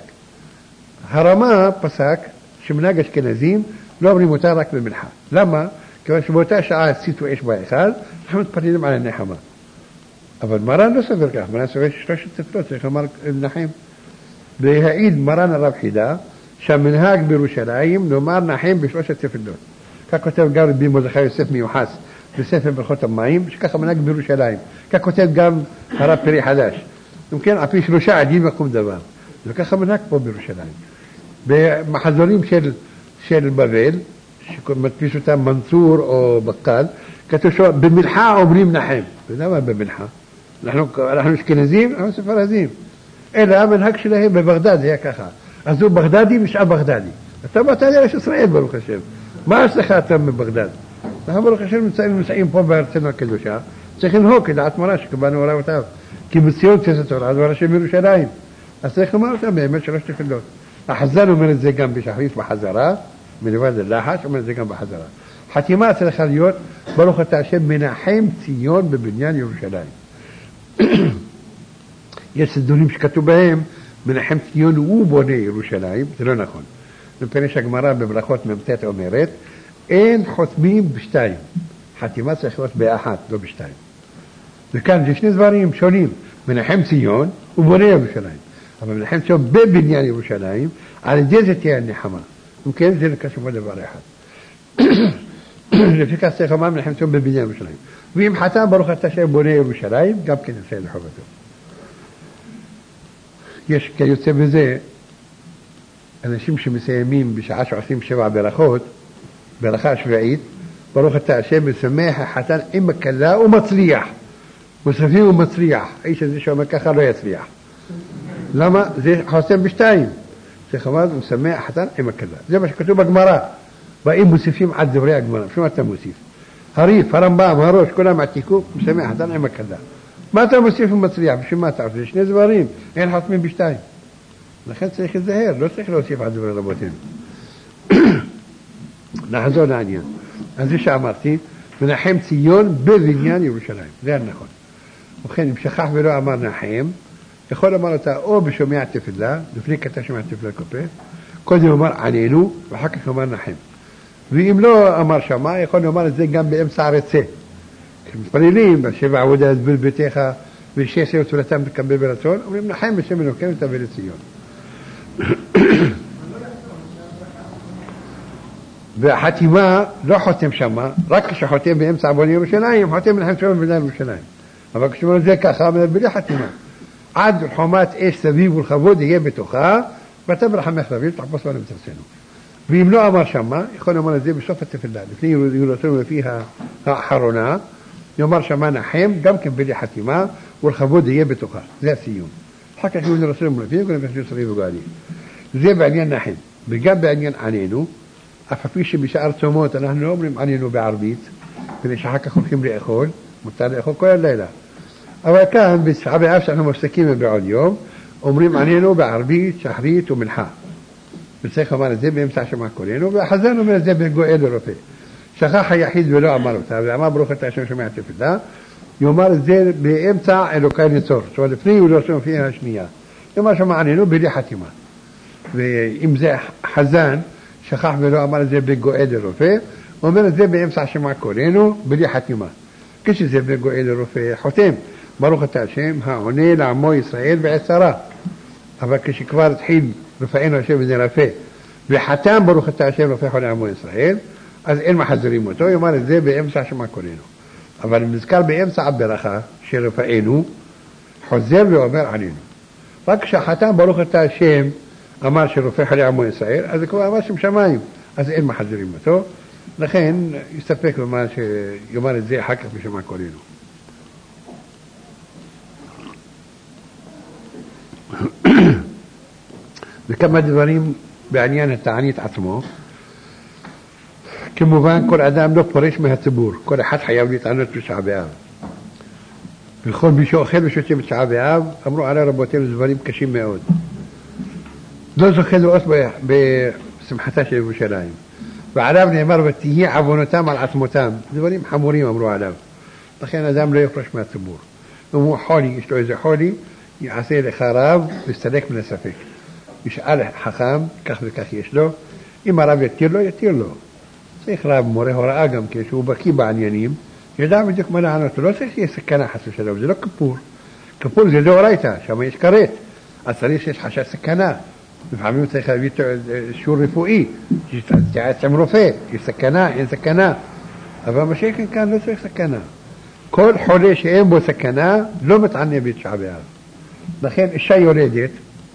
הרמה פסק שמנהג אשכנזים לא אומרים אותה רק במנחה. למה? כיוון שבאותה שעה הציתו אש באחד, אנחנו מתפללים על הנחמה. אבל מרן לא סובר כך, מרן סובר ששלושת תפילות, צריך לומר נחם. והעיד מרן הרב חידה שהמנהג בירושלים נאמר נחם בשלושת תפילות. כך כותב גם רבי מרדכי יוסף מיוחס בספר ברכות המים, שככה מנהג בירושלים. כך כותב גם הרב פרי חדש. מומכן, על פי שלושה עדים יקום דבר. וככה מנהג פה בירושלים. במחזורים של בבל, שמדפיס אותם מנצור או בקל, כתוב במלחה אומרים נחם. ולמה במלחה? אנחנו אשכנזים, אנחנו ספרדים. אלא המנהג שלהם בבגדד היה ככה. אז הוא בגדדי ושאר בגדדי. אתה באת לארץ ישראל ברוך השם. מה עשך אתה מבגדד? אנחנו ברוך השם נמצאים פה בארצנו הקדושה, צריך לנהוג כדעת מרן שקבענו הוראותיו. כי בציון תצא תורה, דבר השם בירושלים. אז צריך לומר אותם באמת שלוש תפילות. החזן אומר את זה גם בשחרית בחזרה, מלבד הלחש, אומר את זה גם בחזרה. חתימה צריכה להיות, ברוך אתה השם מנחם ציון בבניין ירושלים. יש סידורים שכתוב בהם, מנחם ציון הוא בונה ירושלים, זה לא נכון. מפני שהגמרא בברכות מ"ט אומרת, אין חותמים בשתיים. חתימה צריכה להיות באחת, לא בשתיים. וכאן זה שני דברים שונים, מנחם ציון ובונה ירושלים. אבל מנחם ציון בבניין ירושלים, על ידי זה תהיה הנחמה. וכן זה לקשור דבר אחד. לפי כך צריך לומר מנחם ציון בבניין ירושלים. ואם חתם ברוך אתה השם בונה ירושלים, גם כן יצא לחובתו. יש כיוצא בזה, אנשים שמסיימים בשעה שעושים 7 ברכות, ברכה השביעית, ברוך אתה השם משמח החתן עם הכלה ומצליח. מוספים ומצליח. האיש הזה שאומר ככה לא יצליח. למה? זה חוסם בשתיים. שחמד ומשמח חתן עם הכלה. זה מה שכתוב בגמרא. באים מוסיפים עד דברי הגמרא. שמה אתה מוסיף? הריף, הרמב"ם, הראש, כולם עתיקו, משמח חתן עם הכלה. מה אתה מוסיף ומצליח? בשביל מה אתה עושה? זה שני דברים. אין חותמים בשתיים. לכן צריך להיזהר, לא צריך להוסיף עד דברי רבותינו. נחזור לעניין. אז זה שאמרתי, מנחם ציון בבניין ירושלים. זה הנכון. ובכן, אם שכח ולא אמר נחם, יכול לומר אותה או בשומע תפילה, לפני כתה שומע תפילה קופה, קודם אמר עלינו, ואחר כך אמר נחם. ואם לא אמר שמה, יכול לומר את זה גם באמצע הרצה. כשמתפללים, בשבע עבודה תבל ביתך, ושש תפילתם תקבל ברצון, אומרים נחם בשם אלוקינו ותבוא לציון. והחתימה לא חותם שמה, רק כשחותם באמצע עוון ירושלים, חותם מנחם ציון בבניין ירושלים. אבל כשאומרים זה ככה, בלי חתימה. עד חומת אש סביב ולכבוד יהיה בתוכה, ואתה ברחמך סביב, תחפוש לנו בתרסנו. ואם לא אמר שמה, יכול לומר את זה בסוף התפילה, לפני ירושלים לפי האחרונה, יאמר שמה נחם, גם כן בלי חתימה, ולכבוד יהיה בתוכה. זה הסיום. אחר כך ירושלים לפי, וכולם יחשבו סביב וגעלי. זה בעניין נחם. וגם בעניין ענינו, אף פי שבשאר צומות אנחנו לא אומרים ענינו בערבית, כדי שאחר כך הולכים לאכול, מותר לאכול כל הלילה. אבל כאן, בתשעה באב שאנחנו מפסקים בעוד יום, אומרים ענינו בערבית, שחרית ומנחה. וצריך לומר את זה באמצע שמע קולנו, והחזן אומר את זה בגואל ורופא. שכח היחיד ולא אמר אותה, ואמר ברוך אתה השם שומע תפילה, יאמר את זה באמצע אלוקי ניצור, זאת אומרת לפני ולא לפי השנייה. יאמר שמע ענינו בלי חתימה. ואם זה חזן, שכח ולא אמר את זה בגואל ורופא, אומר את זה באמצע שמע קולנו, בלי חתימה. כשזה בגואל ורופא, חותם. ברוך אתה השם, העונה לעמו ישראל בעצרה. אבל כשכבר התחיל רפאנו השם וזה רפא, וחתם ברוך אתה השם רפאנו לעמו ישראל, אז אין מחזירים אותו, יאמר את זה באמצע שמה קולנו. אבל אם נזכר באמצע הברכה של רפאנו, חוזר ואומר עלינו. רק כשחתם ברוך אתה השם אמר שרפאנו לעמו ישראל, אז זה כבר אמר שם שמיים, אז אין מחזירים אותו. לכן יסתפק במה שיאמר את זה אחר כך בשמה קולנו. וכמה דברים בעניין התענית עצמו. כמובן כל אדם לא פורש מהציבור, כל אחד חייב להתענות בתשעה באב. וכל מי שאוכל ושותה בתשעה באב, אמרו עלי רבותינו דברים קשים מאוד. לא זוכה לראות בשמחתה של ירושלים. ועליו נאמר ותהיה עוונותם על עצמותם, דברים חמורים אמרו עליו. לכן אדם לא יפרש מהציבור. אם הוא חולי, יש לו איזה חולי, יעשה לך רב ויסתלק מן הספק. ישאל חכם, כך וכך יש לו, אם הרב יתיר לו, יתיר לו. צריך רב מורה הוראה גם כשהוא בקיא בעניינים, ידע בדיוק מה לענות, לא צריך שיהיה סכנה חס ושלום, זה לא כפור. כפור זה דאורייתא, שם יש כרת, אז צריך שיש חשש סכנה. לפעמים צריך להביא שיעור רפואי, תתייעץ עם רופא, יש סכנה, אין סכנה. אבל מה שכן כאן לא צריך סכנה. כל חולה שאין בו סכנה, לא מתענה בתשעה באב. לכן אישה יולדת,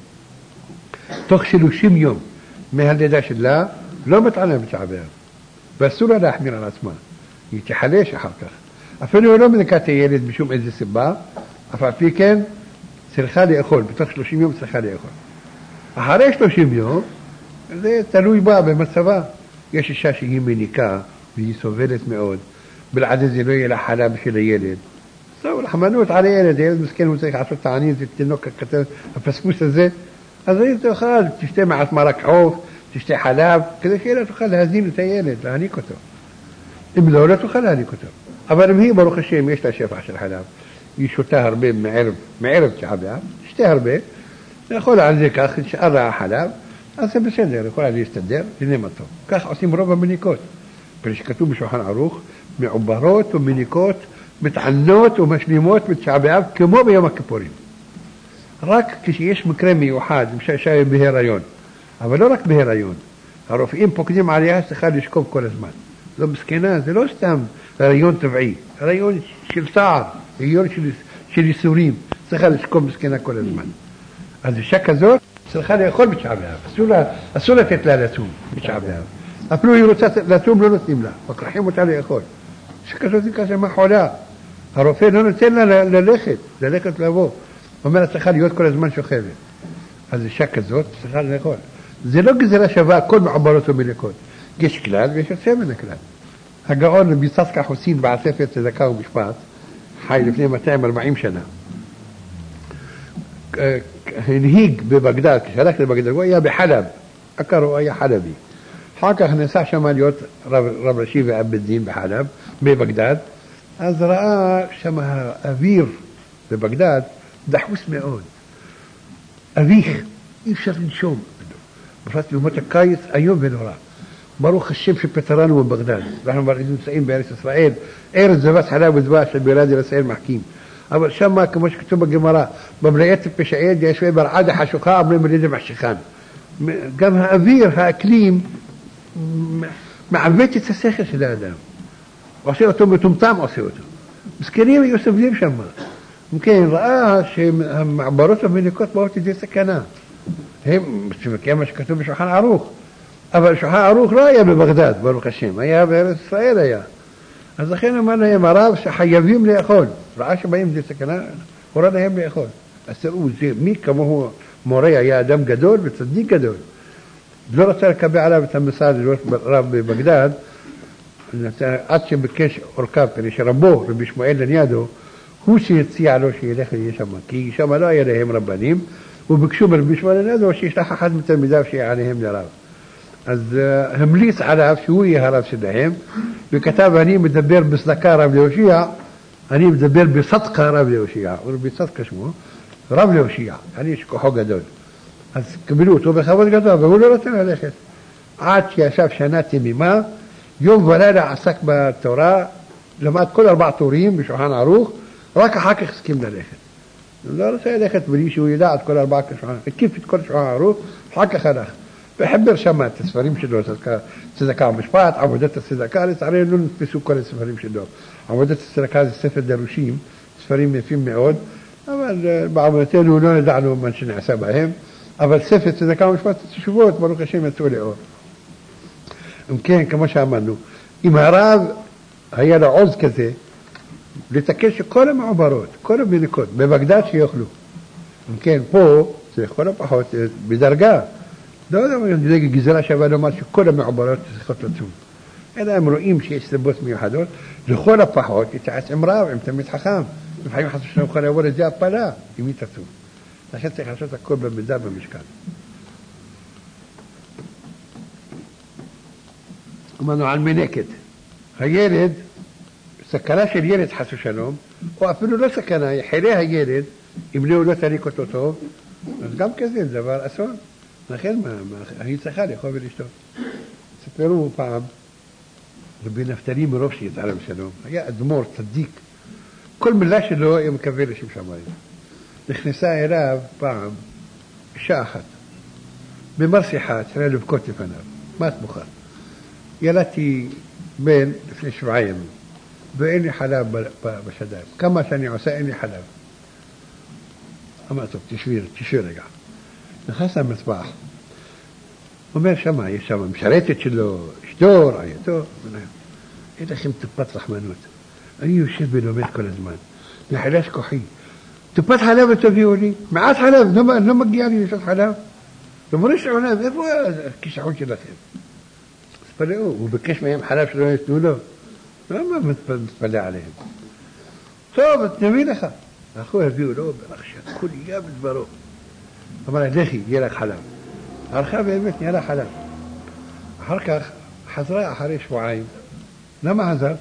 תוך 30 יום מהלידה שלה, לא מתענה בתשעה באב. ואסור לה להחמיר על עצמה. היא תחלש אחר כך. אפילו לא מנקת הילד בשום איזה סיבה, אף על פי כן צריכה לאכול, בתוך 30 יום צריכה לאכול. אחרי 30 יום, זה תלוי בה במצבה. יש אישה שהיא מניקה, והיא סובלת מאוד, בלעד זה לא יהיה לה חלב של הילד. זהו, לחמנות על הילד, הילד מסכן הוא צריך לעשות תענית, זה תינוק הקטן, הפספוס הזה, אז היא תאכל, תשתה מעט מרק עוף, תשתה חלב, כדי שהילד תוכל להזין את הילד, להניק אותו. אם לא, לא תוכל להניק אותו. אבל אם היא, ברוך השם, יש לה שפע של חלב, היא שותה הרבה מערב תשעה באב, תשתה הרבה, יכול על זה כך, נשאר לה החלב, אז זה בסדר, יכולה להסתדר, לנם אותו. כך עושים רוב המניקות. שכתוב בשולחן ערוך, מעוברות ומניקות, מתענות ומשלימות בתשעה באב, כמו ביום הכיפורים. רק כשיש מקרה מיוחד, שאישה בהיריון, אבל לא רק בהיריון. הרופאים פוקדים עליה, צריכה לשכוב כל הזמן. לא מסכנה, זה לא סתם הריון טבעי, הריון של צער, הריון של ייסורים, צריכה לשכוב מסכנה כל הזמן. אז אישה כזאת צריכה לאכול בתשעה באב, אסור לתת לה לצום בתשעה באב. אפילו היא רוצה לצום לא נותנים לה, מקרחים אותה לאכול. שכזאת היא כזה מחולה. הרופא לא נותן לה ללכת לבוא. אומרת צריכה להיות כל הזמן שוכבת. אז אישה כזאת צריכה לאכול. זה לא גזירה שווה כל מעוברות ומלכות. יש כלל ויש יוצא מן הכלל. הגאון רבי צדקה חוסין בעל ספר צדקה ומשפט, חי לפני 240 שנה. הנהיג בבגדד, כשהלך לבגדד, הוא היה בחלב, עקר הוא היה חלבי. אחר כך נסע שם להיות רב ראשי ואב בית דין בחלב, בבגדד, אז ראה שם האוויר בבגדד דחוס מאוד. אביך, אי אפשר לנשום. בפרט בימות הקיץ, איום ונורא. ברוך השם שפטרנו בבגדד. אנחנו נמצאים בארץ ישראל, ארץ זבת חלב ודבש שבילד ישראל מחכים. אבל שם, כמו שכתוב בגמרא, במליאת פשעי יש ברעדה חשוכה, אומרים על ידי מחשכן. גם האוויר, האקלים, מעוות את השכל של האדם. עושה אותו מטומטם, עושה אותו. מסכנים היו סובלים שם. כן, ראה שהמעברות המלכות באות לידי סכנה. הם, מה שכתוב בשולחן ערוך. אבל שולחן ערוך לא היה בבגדד, ברוך השם, היה בארץ ישראל היה. אז לכן אמר להם הרב שחייבים לאכול. ראה שבאים לידי סכנה, הורה להם לאכול. אז תראו, מי כמוהו מורה היה אדם גדול וצדיק גדול. לא רצה לקבל עליו את המסע להיות רב בבגדד, עד שבקש אורכה, כדי שרבו, רבי שמואל לניאדו, הוא שהציע לו שילך להיות שם, כי שם לא היה להם רבנים, וביקשו מרבי שמואל לניאדו שישלח אחד מתלמידיו שיהיה עליהם לרב. אז המליץ עליו שהוא יהיה הרב שלהם, וכתב, אני מדבר בסדקה רב להושיע, אני מדבר בסדקה רב להושיע, ורבי צדקה שמו, רב להושיע, אני יש כוחו גדול. אז קבלו אותו בכבוד גדול, והוא לא רצה ללכת. עד שישב שנה תמימה, יום ולילה עסק בתורה, למד כל 4 טורים בשולחן ערוך, רק אחר כך הסכים ללכת. הוא לא רצה ללכת בלי שהוא ידע את כל 4 שולחן, הקיף את כל שולחן ערוך, אחר כך הלך. וחיבר שם את הספרים שלו, צדקה ומשפט, עבודת הצדקה, לצערי לא נתפסו כל הספרים שלו. עבודת הצדקה זה ספר דרושים, ספרים יפים מאוד, אבל בעבודתנו לא ידענו מה שנעשה בהם, אבל ספר צדקה ומשפט תשובות, ברוך השם יצאו לאור. אם כן, כמו שאמרנו, אם הרב היה לו עוז כזה, לתקן שכל המעוברות, כל המלכות, בבגדד שיאכלו. אם כן, פה זה לכל הפחות בדרגה. לא יודע, גזרה שווה לומר שכל המעוברות צריכות לצום. אלא הם רואים שיש סיבות מיוחדות, לכל הפחות יתעץ עם רב, עם תלמיד חכם. לפעמים חסו שלנו יכול לעבור את זה הפלה, אם היא תצום. לכן צריך לעשות הכל במידה במשקל. אמרנו על מנקת. הילד, סכנה של ילד חסו שלום, או אפילו לא סכנה, חירי הילד, אם לא תריק אותו טוב, אז גם כזה דבר אסון. לכן היא צריכה לאכול ולשתות. ספרו פעם, רבי נפתלי מרוב שיצא שלום, היה אדמו"ר צדיק, כל מילה שלו היה מקווה לשם שמיים. נכנסה אליו פעם אישה אחת, במרסיחה, צריכה לבכות לפניו, מה את בוכה? ילדתי בן לפני 7 ימים, ואין לי חלב בשדיים. כמה שאני עושה אין לי חלב. אמר טוב, תשבי רגע. נכנס למטבח, אומר שמה, יש שם משרתת שלו, אשתו, רעייתו, אין לכם טיפת רחמנות. אני יושב ולומד כל הזמן, נחלש כוחי. טיפת חלב תביאו לי, מעט חלב, לא מגיע לי לשת חלב. למוריש עולם, איפה הכישחון שלכם? תפלאו, הוא ביקש מהם חלב שלא יתנו לו. למה מתפלא עליהם? טוב, נביא לך. אחו הביאו לו, ברחשת, כל ים דברו. אמר לה, לכי, יהיה לך חלב. הלכה באמת, נהיה לה חלב. אחר כך חזרה אחרי 2 שבועות. למה חזר?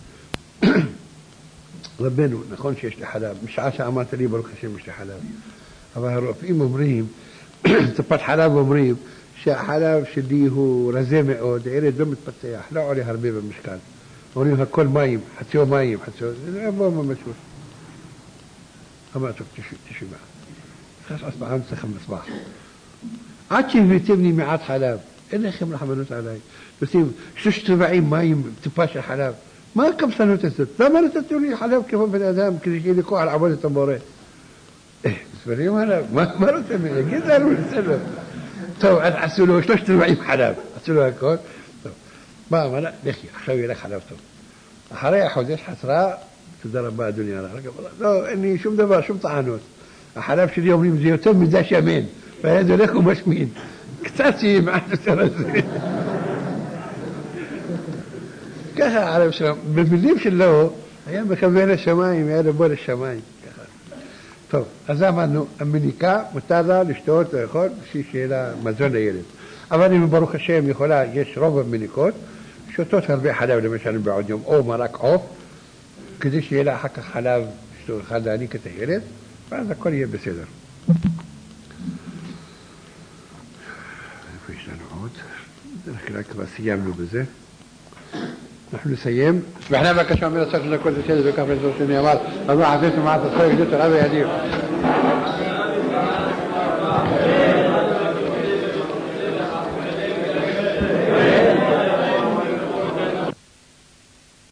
רבנו, נכון שיש לי חלב. משעה שאמרת לי, ברוך השם, יש לי חלב. אבל הרופאים אומרים, טיפת חלב אומרים, שהחלב שלי הוא רזה מאוד, הילד לא מתפתח, לא עולה הרבה במשקל. אומרים הכל מים, חציו מים, חציו, זה לא יבוא ממשות. אמר טוב, תשמע. חס אסבעם צריך המסבח. עד שהבאתם לי מעט חלב, אין לכם רחמנות עליי. עושים 3/4 מים, טיפה של חלב. מה הקמצנות הזאת? למה נתתו לי חלב כמו בן אדם, כדי שיהיה לי כוח לעבוד את המורה? ספרים עליו, מה רוצה ממני? יגיד לנו, בסדר. טוב, עשו לו 3/4 חלב, עשו לו הכל. טוב, מה אמר לה? לכי, עכשיו יהיה לך חלב טוב. אחרי החודש חסרה, תודה רבה אדוני הרב. לא, אין לי שום דבר, שום טענות. החלב שלי אומרים, זה יותר מדי שמן, והילד הולך ומשמין. קצת שימעט יותר על זה. ככה הרב שלום, במילים שלו, היה מכוון לשמיים, היה לבוא לשמיים. ככה. טוב, אז אמרנו, המניקה מותר לה לשתות לאכול בשביל שיהיה לה מזון לילד. אבל אם ברוך השם יכולה, יש רוב המניקות, שותות הרבה חלב למשל בעוד יום, או מרק עוף, כדי שיהיה לה אחר כך חלב שתוכל להניק את הילד, ואז הכל יהיה בסדר. איפה יש לנו עוד? בדרך כלל כבר סיימנו בזה. אנחנו נסיים. סבחנה בבקשה מרסק לכל זה וכך וזאת שנאמר, Allah חפץ ומעט הצורך, גדות הרב ידיע.